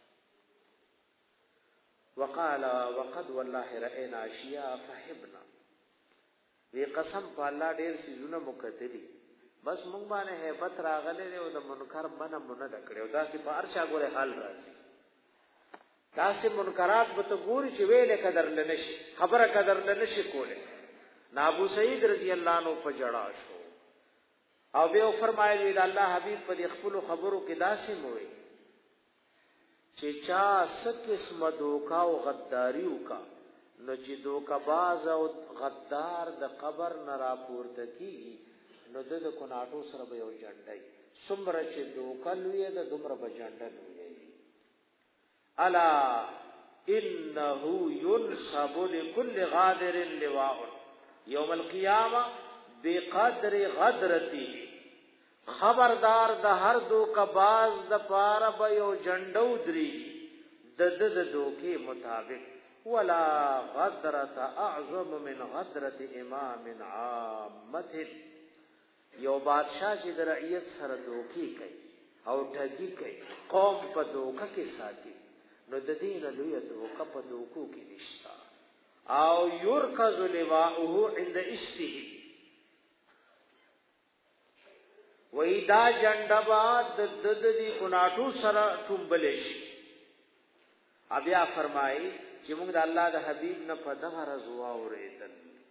وقال وقد والله راينا اشياء فحبنا وی قسم په الله ډیر سيزونه مکتري بس مونږ باندې hebat راغله او د منکر باندې مونږ نه کړو دا چې بهر چا ګوره حال راځي دا چې منکرات به ته ګوري چې ویلې قدر لنشي خبره قدر لنشي کوله ابو سعید رضی الله عنه په جړا شو او به فرمایلی د الله حبیب په خپل خبرو کې داسې موي چې چا څه قسم دوکا او غداری وکا نو چې دوکا باز او غدار د قبر نه راپورته کیږي نو د کوناټو سره به یو جنډای څومره چې دوکلوی د دومره به جنډلوی الا انه ينصب لكل غادر لواء يوم القيامه بقدر غدرته خبردار د هر دوکباز د پاره به یو جنډو دري د دوکي مطابق ولا غدرت اعظم من غدرت امام عامه یو بادشاہ چې د رعیت سره دوکي کوي او ټګي کوي قوم په دوکه کې ساتي نو د دین لوی دوکه په دوکو کې نشتا او يركز لواءه عند استه وېدا جندبا د دې کوناټو سره ټومبل شي بیا فرمایي چې موږ د الله د حبيب نه په دغه رضوا اوریدل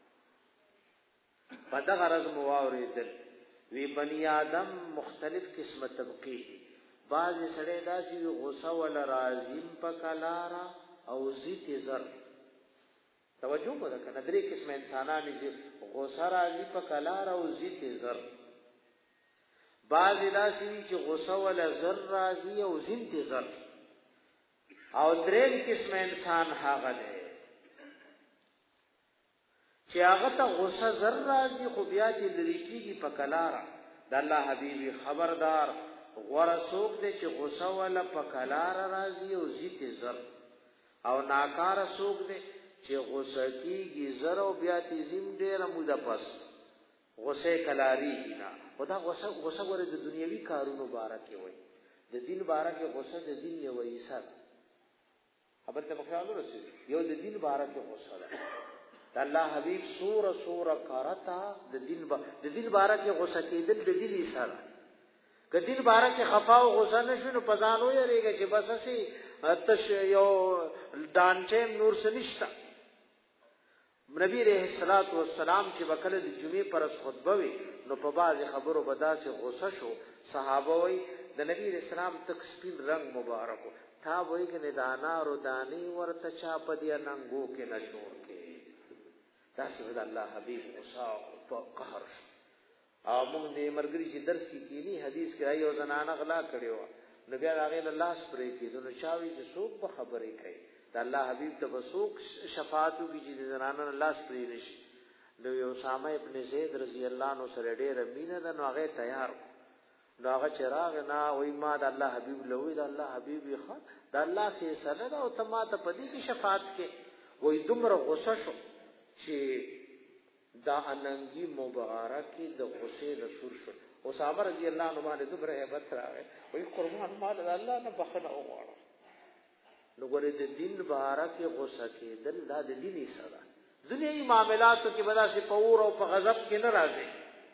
په دغه رضوا اوریدل وی بنی آدم مختلف قسمه طبقه بعض سړی داسې غوسه ول رازیم په کلارا او زیت زر توجه مو ده کنه درې قسم انسانان دي غوسه راځي په کلار او زیت زر بعض داسې چې غوسه ولا زر راځي او زیت زر او درې قسم انسان هغه دی چې هغه ته غوسه زر راځي خو بیا چې لری کیږي په کلار د الله حبیبي خبردار غوړه سوق دې چې غوسه ولا په کلار راځي او زیت زر او ناکار سوق دې چې غوسه کیږي زر او بیا تیزیم ډیر موده پس غوسه کلاری نه خدا غوسه ګوره د دنیوي کارونو بارکه وای د دین بارکه غوسه د دین یو حصہ خبر ته مخاله رسي یو د دین بارکه غوسه ده الله حبیب سوره کارتا د دین بارکه غوسه کېدل د دین حصہ ده که دین بارکه خفا او غوسه نشو پزانو یریږي چې بس سي تش یو دانچې نور سنشتا نبی رحمت الصلوۃ والسلام چې وکړه د جمعې پر خطبه وی نو په باز خبرو بداسه غوسه شو صحابه وی د نبی رحمت السلام تک سپین رنگ مبارک تا وی کنه دانا رو دانی ورته چا په دې ننګو کې نه جوړ کې تاسو د الله حبیب غوسه په قهر او موږ دې مرګري چې درس کینی حدیث کې ایو زنانه غلا کړیو نو بیا هغه الله سپری کېدو نو چاوي چې څوک به خبرې کوي د الله حبیب ته بسوک شفاعتو کی چې زنانه الله سپری نشي نو یو اسامه ابن زید رضی الله عنه سره ډېر مینه ده نو هغه تیار نو هغه چراغ نه وای ما د الله حبیب لوی د الله حبیب یې د الله فیصله ده او تما ته پدې کې شفاعت کې وای دومره غوسه شو چې دا اننګي مبارک د غصه رسول شو اسامه رضی الله عنه باندې دومره hebat راغی وای قربان مال الله نه بخنه وغواړه نو ګورې د دین بارک غصه کېدل دا د دیني سره دنیوي معاملاتو کې بدا سي پور او په غضب کې نه راځي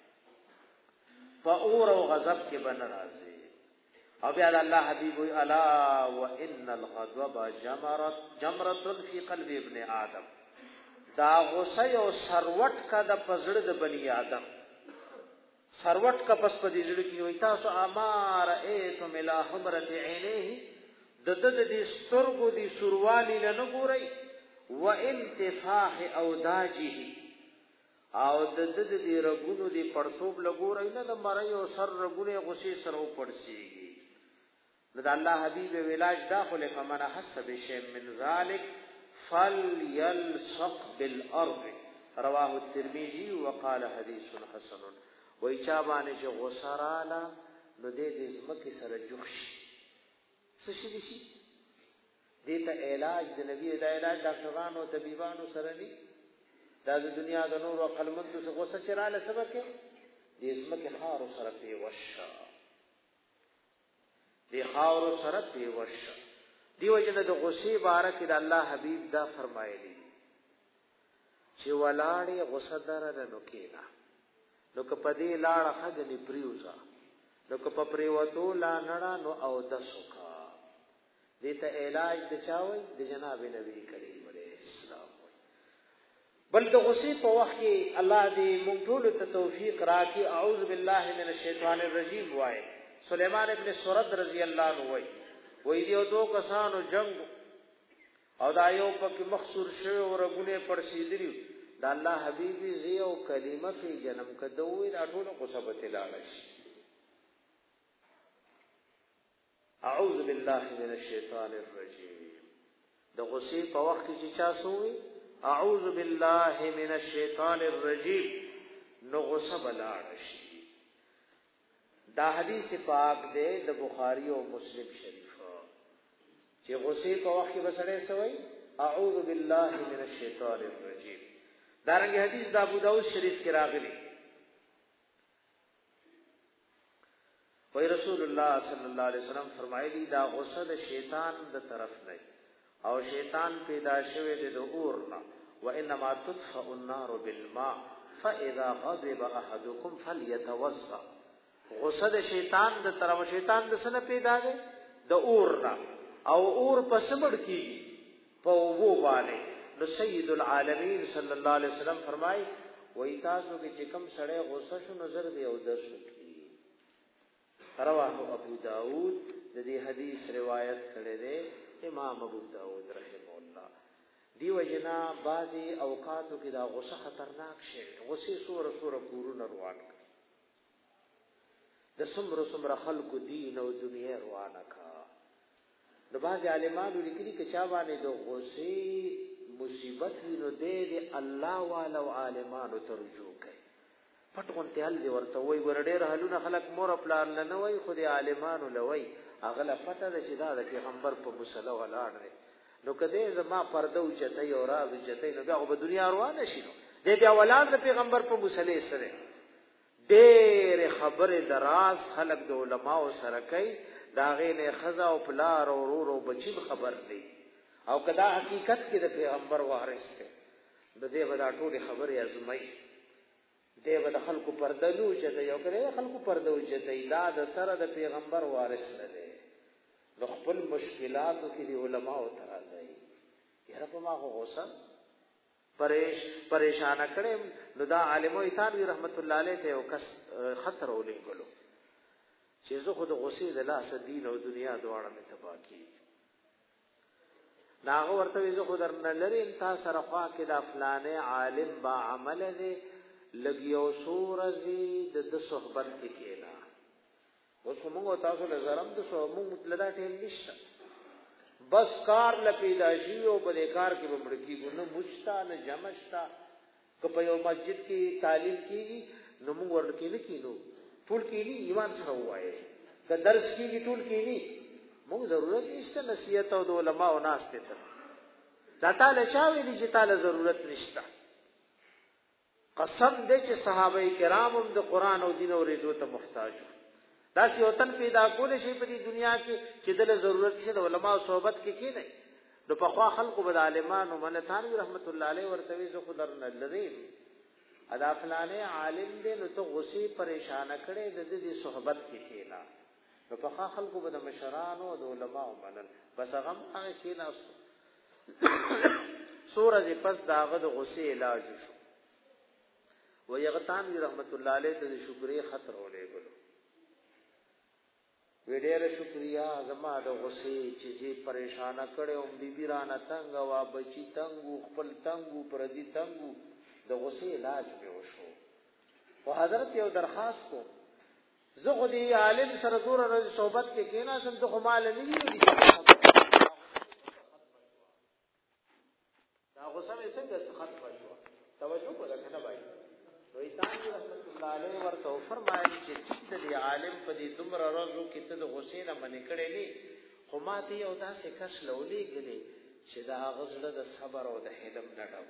پور او غضب کې به نه راځي او بیا الله حبيب وي الا وان الغضب جمرة في قلب ابن آدم دا غصه یو سروټ کا د پزړه د بنی آدم سروټ کا پس په دې ځړ کې وي تاسو امار ایت ملا حمرت عینه د دې سترګو دي سروالی نه ګوري و انتفاح اوداجه او د دې رګونو دي پړسوب لګوري نه د مړی او سر رګونه غصې سره پړسيږي د الله حبيب ویلاج داخله فمن حس بشيء من ذلك فليلصق بالارض رواه الترمذي وقال حديث حسن وای چا باندې چې غسراله نو دې زمکه سره جوخش څه شي دې ته علاج د نبی د علاج ډاکټرانو او طبيبانو سره دي دا د دنیا د نور او قلمندو څخه غوسه چراله سبق دې زمکه خار سره پیوشه دې خار سره پیوشه دیو جن د غصې بارک د الله حبیب دا فرمایلی چې ولاړې غصه دره نو کینا نو کپدې لاړه خدنی پریوزا نو کپ پریوتو لا نړه نو او دسوکا دې ته علاج د چاوي د جناب نبی کریم علیه السلام بل د غصې په وخت کې الله دې مونږ ټول ته توفیق راکړي اعوذ بالله من الشیطان الرجیم وای سليمان ابن سرد رضی الله عنه وای دیو دو کسانو جنگ او دا یو پکې مخصور شوی او رګونه پړسیدلی دا الله حبیبي زیو کلمه کې جنم کدوې دا ټول قصبت لاړش اعوذ بالله من الشیطان الرجیم د غصې په وخت کې چا سوې اعوذ بالله من الشیطان الرجیم نو غصب لاړش دا حدیث پاک دی د بخاری او مسلم شریف چې غصې په وخت کې بسړې سوې اعوذ بالله من الشیطان الرجیم دارنګه حدیث د ابو داود شریف کې راغلی وای رسول الله صلی الله علیه وسلم فرمایلی دا غصه د شیطان د طرف نه او شیطان پیدا شوی د اور نه وانما تطفئ النار بالماء فاذا غضب احدكم فليتوضا غصه د شیطان د طرف شیطان د سره پیدا ده د اور نه او اور پسمړ کی په وو باندې نو سید العالمین صلی الله علیه وسلم فرمای وای تاسو کې کوم سړی غصه شو نظر دی او درس کی رواه ابو داود د دې حدیث روایت کړی دی امام ابو داود رحمه الله دیو جنا بعضی اوقاتو کې دا غصه خطرناک شي غصه سوره کورونه روان د سمره خلق دین او دنیا روانه کا د بعض عالمانو لیکلي چې چا باندې د غصه مصیبت وینو دې الله والو عالمانو ترجو کوي پټونته حل دی ورته وای ورډېر حلونه خلق مور خپل نه وای خو د عالمانو لوي اغله پته ده چې دا د پیغمبر په مصلی ولاړ دی نو کده زما پرده او چته یو را وچته نو بیا په دنیا روانه شي نو دې بیا ولادت د پیغمبر په مصلی سره ډېر خبره دراز خلق د علماو سره کوي داغه نه خزا او پلار او ورور او بچی خبر دی او کدا حقیقت کې د پیغمبر وارث دی د دې ودا ټول خبره ازمای دې ودا خلکو پردلو چې یو کړي خلکو پردو چې دا د سره د پیغمبر وارث دی نو خپل مشکلاتو کې دی علما او ترازی یاره په ما غوسه پریشان کړي نو دا عالم او ایثار رحمت الله علیه ته او کس خطر ولېګلو چې زه خود غصې د لاس دین او دنیا دواړه مې تباہ کی ناغه ورته زه خود درنه لري انت سره خوا کې د فلانه عالم با عمل دی لګیو سورزي د صحبت کې کېلا اوس موږ تاسو له زرم د سو موږ مطلدا ټیم نشته بس کار لپیدا شي او په کار کې بمړ کیږي نو مشتا نه جمشتا که په یو مسجد کې تعلیم کیږي نو موږ ورته نه کینو ټول کینی ایمان سره وایي که درس کیږي ټول کینی موږ ضرورت نشته نصیحت او د علماء او ناس ته دا تعالی شاوې دي چې تعالی ضرورت نشته قسم دې چې صحابه کرام هم د قران او دین اورېدو ته محتاج دا سی وطن پیدا کول شي په دې دنیا کې چې د ضرورت شي د علماء او صحبت کې نه نو په خوا خلقو بد عالمانو منتان رحمت الله علیه ورته زه خدرن لذي ادا فلانه عالم دې نو ته غصې پریشان کړي د دې صحبت کې کېلا نو په خوا خلقو بد مشرانو او د علماء منن بس غم هغه کې نه سورہ پس داغه د غصې علاج شو ويغتان رحمت الله علیه ته شکرې خطر ولېګلو ویډیر شکریا زما د غصې چې زی پریشان کړو بیبی رانه تنگ وا بچی تنگو خپل تنگو پردي تنگو د غصې علاج به وشو او حضرت یو درخواست کو زه خو دی عالم سره دور ورځ صحبت کې کینا سم ته مال نه ویلي دا غصه یې څنګه ختم شو توجه وکړه کنه بھائی نو ایتان رحمت الله علیه ورته فرمایي چې د عالم په دې دومره ورځو کې ته د غصې نه منې کړې نه خو ماته یو داسې کس لولې غلې چې دا غزله د صبر او د حلم نه ډو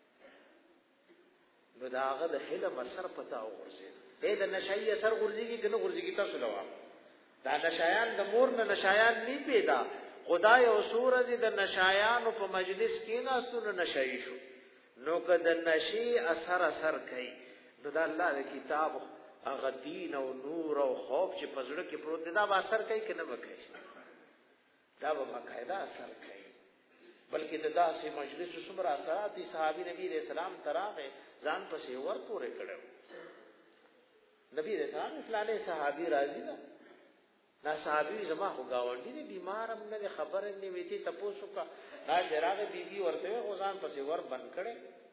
نو دا هغه د حلم اثر پتا وګرځي دې د نشای اثر ورځيږي کنه ورځيږي تاسو لوا دا نشایان د مور نه نشایان نه پیدا خدای او سورج د نشایان په مجلس کې نه ستونه نشای شو نو کده نشي اثر کوي نو دا الله د کتاب هغه دین او نور او خوف چې پزړه کې پروت دی دا به اثر کوي کنه وکړي دا به مقاعده اثر کوي بلکې د داسې مجلس څومره اثرات دي صحابي نبی رسول الله تراغه ځان پسې ور پورې کړو نبی رسول الله فلانه صحابي راضي دا صحابي زما خو گاونډي دي بیمار هم نه خبر نه ویتي تاسو کا دا شراغه بیبي ورته غوزان پسې ور بند کړي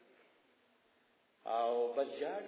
او بجاړ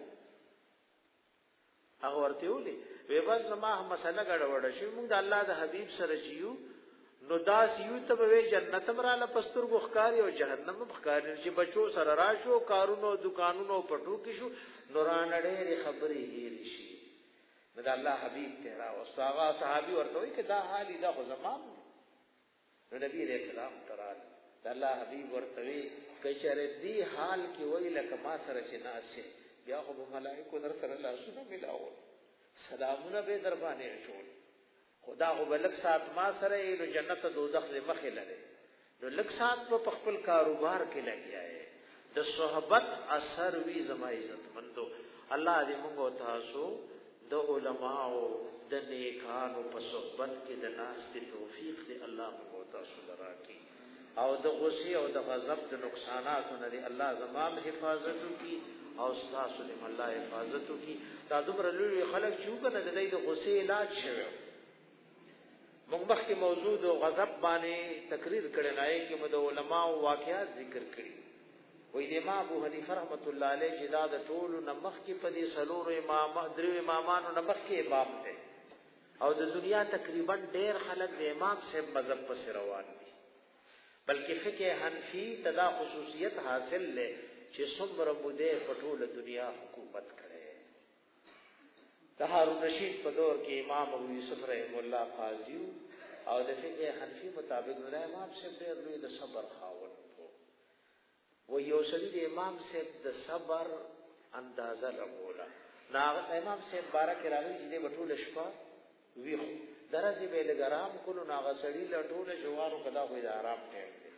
هغه ورته ولي وې بس زما مسله غړوړ شي موږ د الله د حبيب سره چيو نو داس یو ته به جنت مراله پستر غخکاری او جهنم غخکاری چې بچو سره راشو کارونو دکانونو پټو کې شو نوران ډېر خبرې هېر شي دا الله حبيب ته را واستغا صحابي ورته وي چې دا حالي دا خو زمان نو نبی رسول الله تعالی دا الله حبيب ورته وي کچره دی حال کې وی لکه ما سره چې ناسه بیا خو ملائکه در سره لاسونه ملاو سلامونه به در باندې چول خدا خو بلک سات ما سره نو جنت دوزخ مخه لره نو لک سات په خپل کاروبار کې لګیاي د صحبت اثر وی زما عزت مندو الله دې موږ تاسو د علماء د نیکانو په صحبت کې د ناس ته توفیق دې الله موږ تاسو لراکي او د غصې او د غضب د نقصاناتو نه دی الله زمام حفاظت کی او تاسو دې الله حفاظت کی دا دومره لوی خلک چې وګنه د دې د غصې علاج شوی موږ مخکې موجود او غضب باندې تقریر کړی نه کې مو د علماء واقعات ذکر کړي وې د امام ابو حنیفه رحمۃ اللہ علیہ چې دا د ټول نمخ کې په دې سلور درو امامانو نمخ کې امام دی او د دنیا تقریبا ډېر خلک د امام صاحب مذهب پر روان دي بلکې فقه حنفی تدا خصوصیت حاصل لې چې څومره موده په ټول دنیا حکومت کړي د هارون رشید په دور کې امام ابو یوسف رحم الله قاضی او د فقه حنفی مطابق د امام صاحب ډېر لوی د صبر خاوند و یو سړي د امام صاحب د صبر اندازه لګوله نا امام صاحب بارک راغلی چې د بټول شپه ویخ درځي به لګرام کولو ناغه سړي لټول جوارو کدا وې د آرام ټیم دی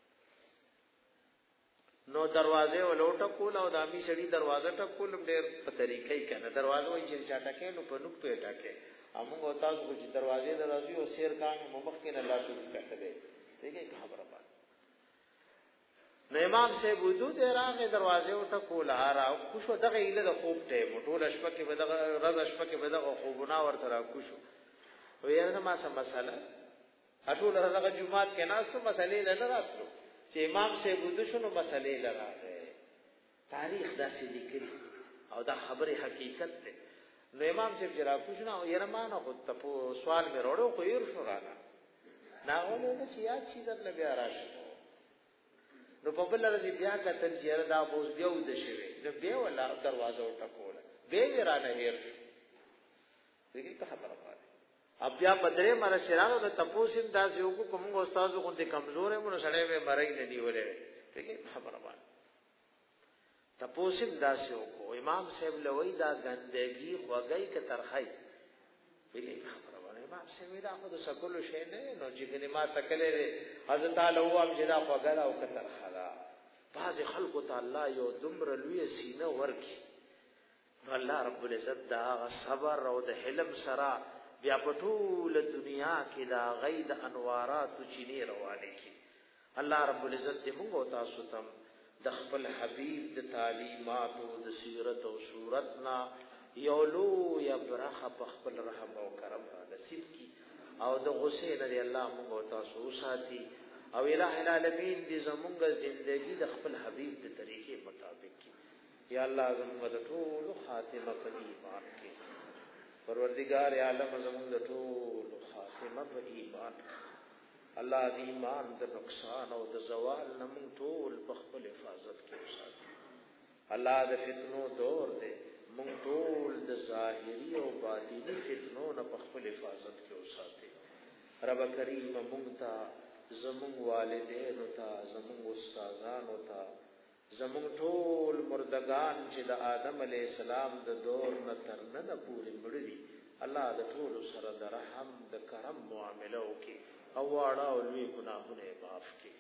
نو دروازه ولوټه کول او دامي سړي دروازه ټکول ډېر په طریقې کنه دروازه وې چې چاټکې نو په نوک په ټکې امغه تاسو چې دروازه دروازه او سیر کان مخ کې نه لاسو کټه دی دغه خبره ده نو امام صاحب وضو ته راغې دروازه او ټکول هارا خوشو دغه ایله د خوب ټیم ټول شپه کې بدغه رض شپه کې بدغه خوبونه ورته را خوشو ویره ما سم مساله اټول هغه جمعات کې ناس ته مسلې نه راتلو چې امام صاحب وضو شنو مسلې لراغې تاریخ داسې لیکلي او دا خبره حقیقت ده نو امام صاحب جرا پوښتنه او یره ما نه خو ته سوال مې وروړو خو یې شو راغله ناغله چې یا چې در نبی راشه نو په بل ورځ بیا کتل چې دا بوز بیا ود شي نو بیا ولا دروازه وټکوله به ورانه هیر دغه ته خبره وایي اب بیا بدره مر شرانو د تپوسیم داس یو کو کوم استاد کو ته کمزور ہے مونږ سړی به مرای نه نیولې دغه خبره وایي تپوسیم داس یو کو امام صاحب لوی دا ګندګي خوګای ک ترخای دغه خبره امام صاحب دا خو د سکولو شی نه نو چې کلمه تکلې حضرت تعالی او ام جدا خوګلا او کتر خلا بعض خلق تعالی یو دمر لوی سینه ورکی الله رب العزت دا صبر او د حلم سره بیا په ټول دنیا کې دا غید انوارات چینه روانه کی الله رب العزت دې موږ او تاسو ته د خپل حبیب د تعلیمات او د سیرت او صورتنا یولو یا برخه په خپل رحم او کرم نصیب کی او د غصه نه الله موږ تاسو ساتي او الہ العالمین دې زموږ ژوندۍ د خپل حبیب د طریقې مطابق کی یا الله زموږ د ټول خاتمه په ایمان کې پروردگار عالم زموږ د ټول خاتمه په ایمان الله دې ایمان د نقصان او د زوال نه موږ ټول په خپل حفاظت کې وساتي الله د فتنو دور دی مونږ ټول د ظاهري او باطني فتنو نه په خپل حفاظت کې وساتي رب کریم مونږ ته زموږ والدین ته زموږ استادانو ته زموږ ټول مردگان چې د آدم علی السلام د دور نه تر نن پورې مړدي الله د ټول سره د رحم د کرم معاملو کې او واړه او لوی ګناهونه معاف کړي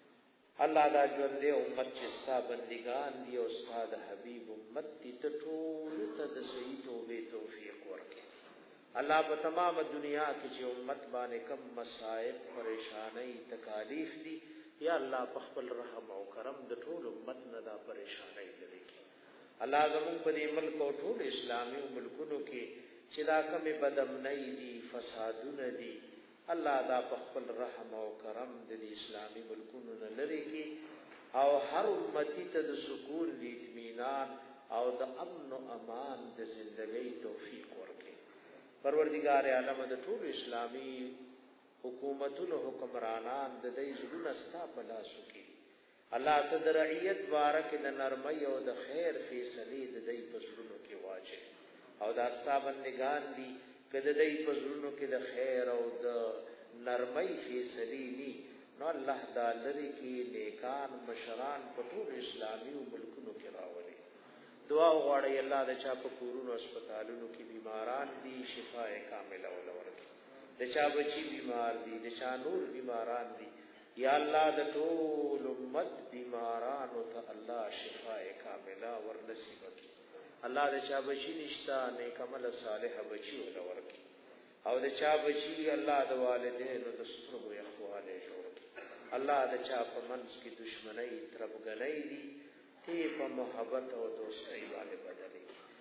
الله دا ژوند امت چې ستا بندگان دی او استاد حبیب امت دې ته ټول ته د صحیح توبې توفیق ورکړي الله په تمام دنیا کې چې امت باندې کم مصائب پریشانی تکالیف دي یا الله په خپل رحم او کرم د ټول امت نه دا پریشانی لري الله زموږ په دې ملک او ټول اسلامي ملکونو کې چې دا کومه بدامنۍ دي فسادونه دي الله دا په خپل رحم او کرم د اسلامي ملکونو نه لري کې او هر امتی ته د سکون د اطمینان او د امن او امان د ژوندۍ توفیق ورکړي پروردگار عالم د ټول اسلامي حکومتونو حکمرانان د دې زړه ستا په لاس کې الله ته د رعیت بارک د نرمۍ او د خیر فیصله د دې په زړونو کې واجب او دا صاحبندگان دي کله دې په زړونو کې د خیر او د نرمۍ فیصله ني نو الله دا لري کې نیکان مشران په ټول اسلامي ملکونو کې راولي دعا وغواړي الله د چا په کورونو هسپتالونو کې بیماران دي شفاء کامله ولورکي د چا بچي بیمار دي د چا نور بیماران دي یا الله د ټول امت بیمارانو ته الله شفاء کامله ورنصیب کړي الله د چا بچي نشتا نیک عمل صالح بچي ولورکي او د چا بچي الله د والدینو د سترګو اخواله جوړ کړي الله د چا په منځ کې دشمنی تربګنۍ دي ته په محبت او دوستۍ باندې بدلې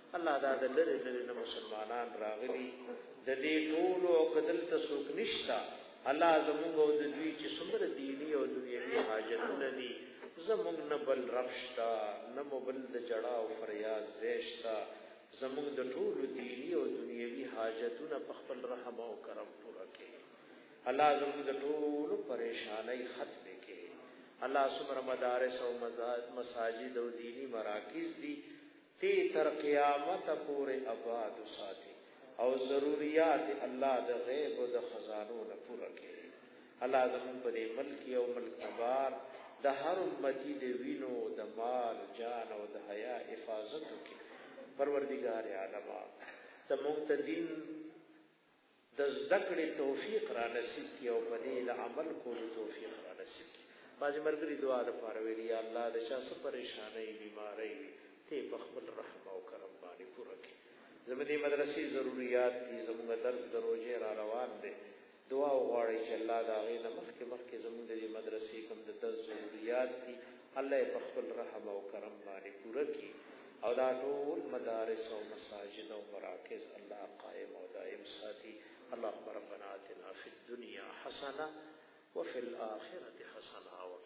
الله دا د لری لری نه مسلمانان راغلي د دې ټول او قدل تسوک نشتا الله زموږ او د دوی چې څومره دینی او دنیوي حاجتونه دي زموږ نه بل رښتا نه بل د جړه او فریاد زیشتا زموږ د ټول دینی او دنیوي حاجتونه په خپل رحم او کرم پوره کړي الله زموږ د ټول پریشانای ختم کړي الله څومره مدارس او مساجد او دینی مراکز دي تی تر قیامت پورې آباد ساتي او ضرورت الله د غیب او د خزانو نه پوره کړي الله زموږ په ملک او ملک بار د هر امتی د وینو د مال جان او د حیا حفاظت وکړي پروردگار عالم ته مونږ ته دین د ذکر توفیق را نصیب کړي او په دې عمل کولو توفیق را نصیب کړي باندې مرګري دعا د پاره ویلي الله د چا څه پریشانای بیماری ته په خپل رحم او کرم باندې پوره کړي زموږ مدرسې ضرورت دي زموږ درس دروځي را روان دي دعا وغواړي چې الله دا غي نه مخکې زموږ د مدرسې کوم د درس ضرورت دي الله په خپل رحم او کرم باندې پوره کړي او دا ټول مدارس او مساجد او مراکز الله قائم او دائم ساتي اللهم ربنا آتنا في الدنيا حسنة وفي الآخرة حسنة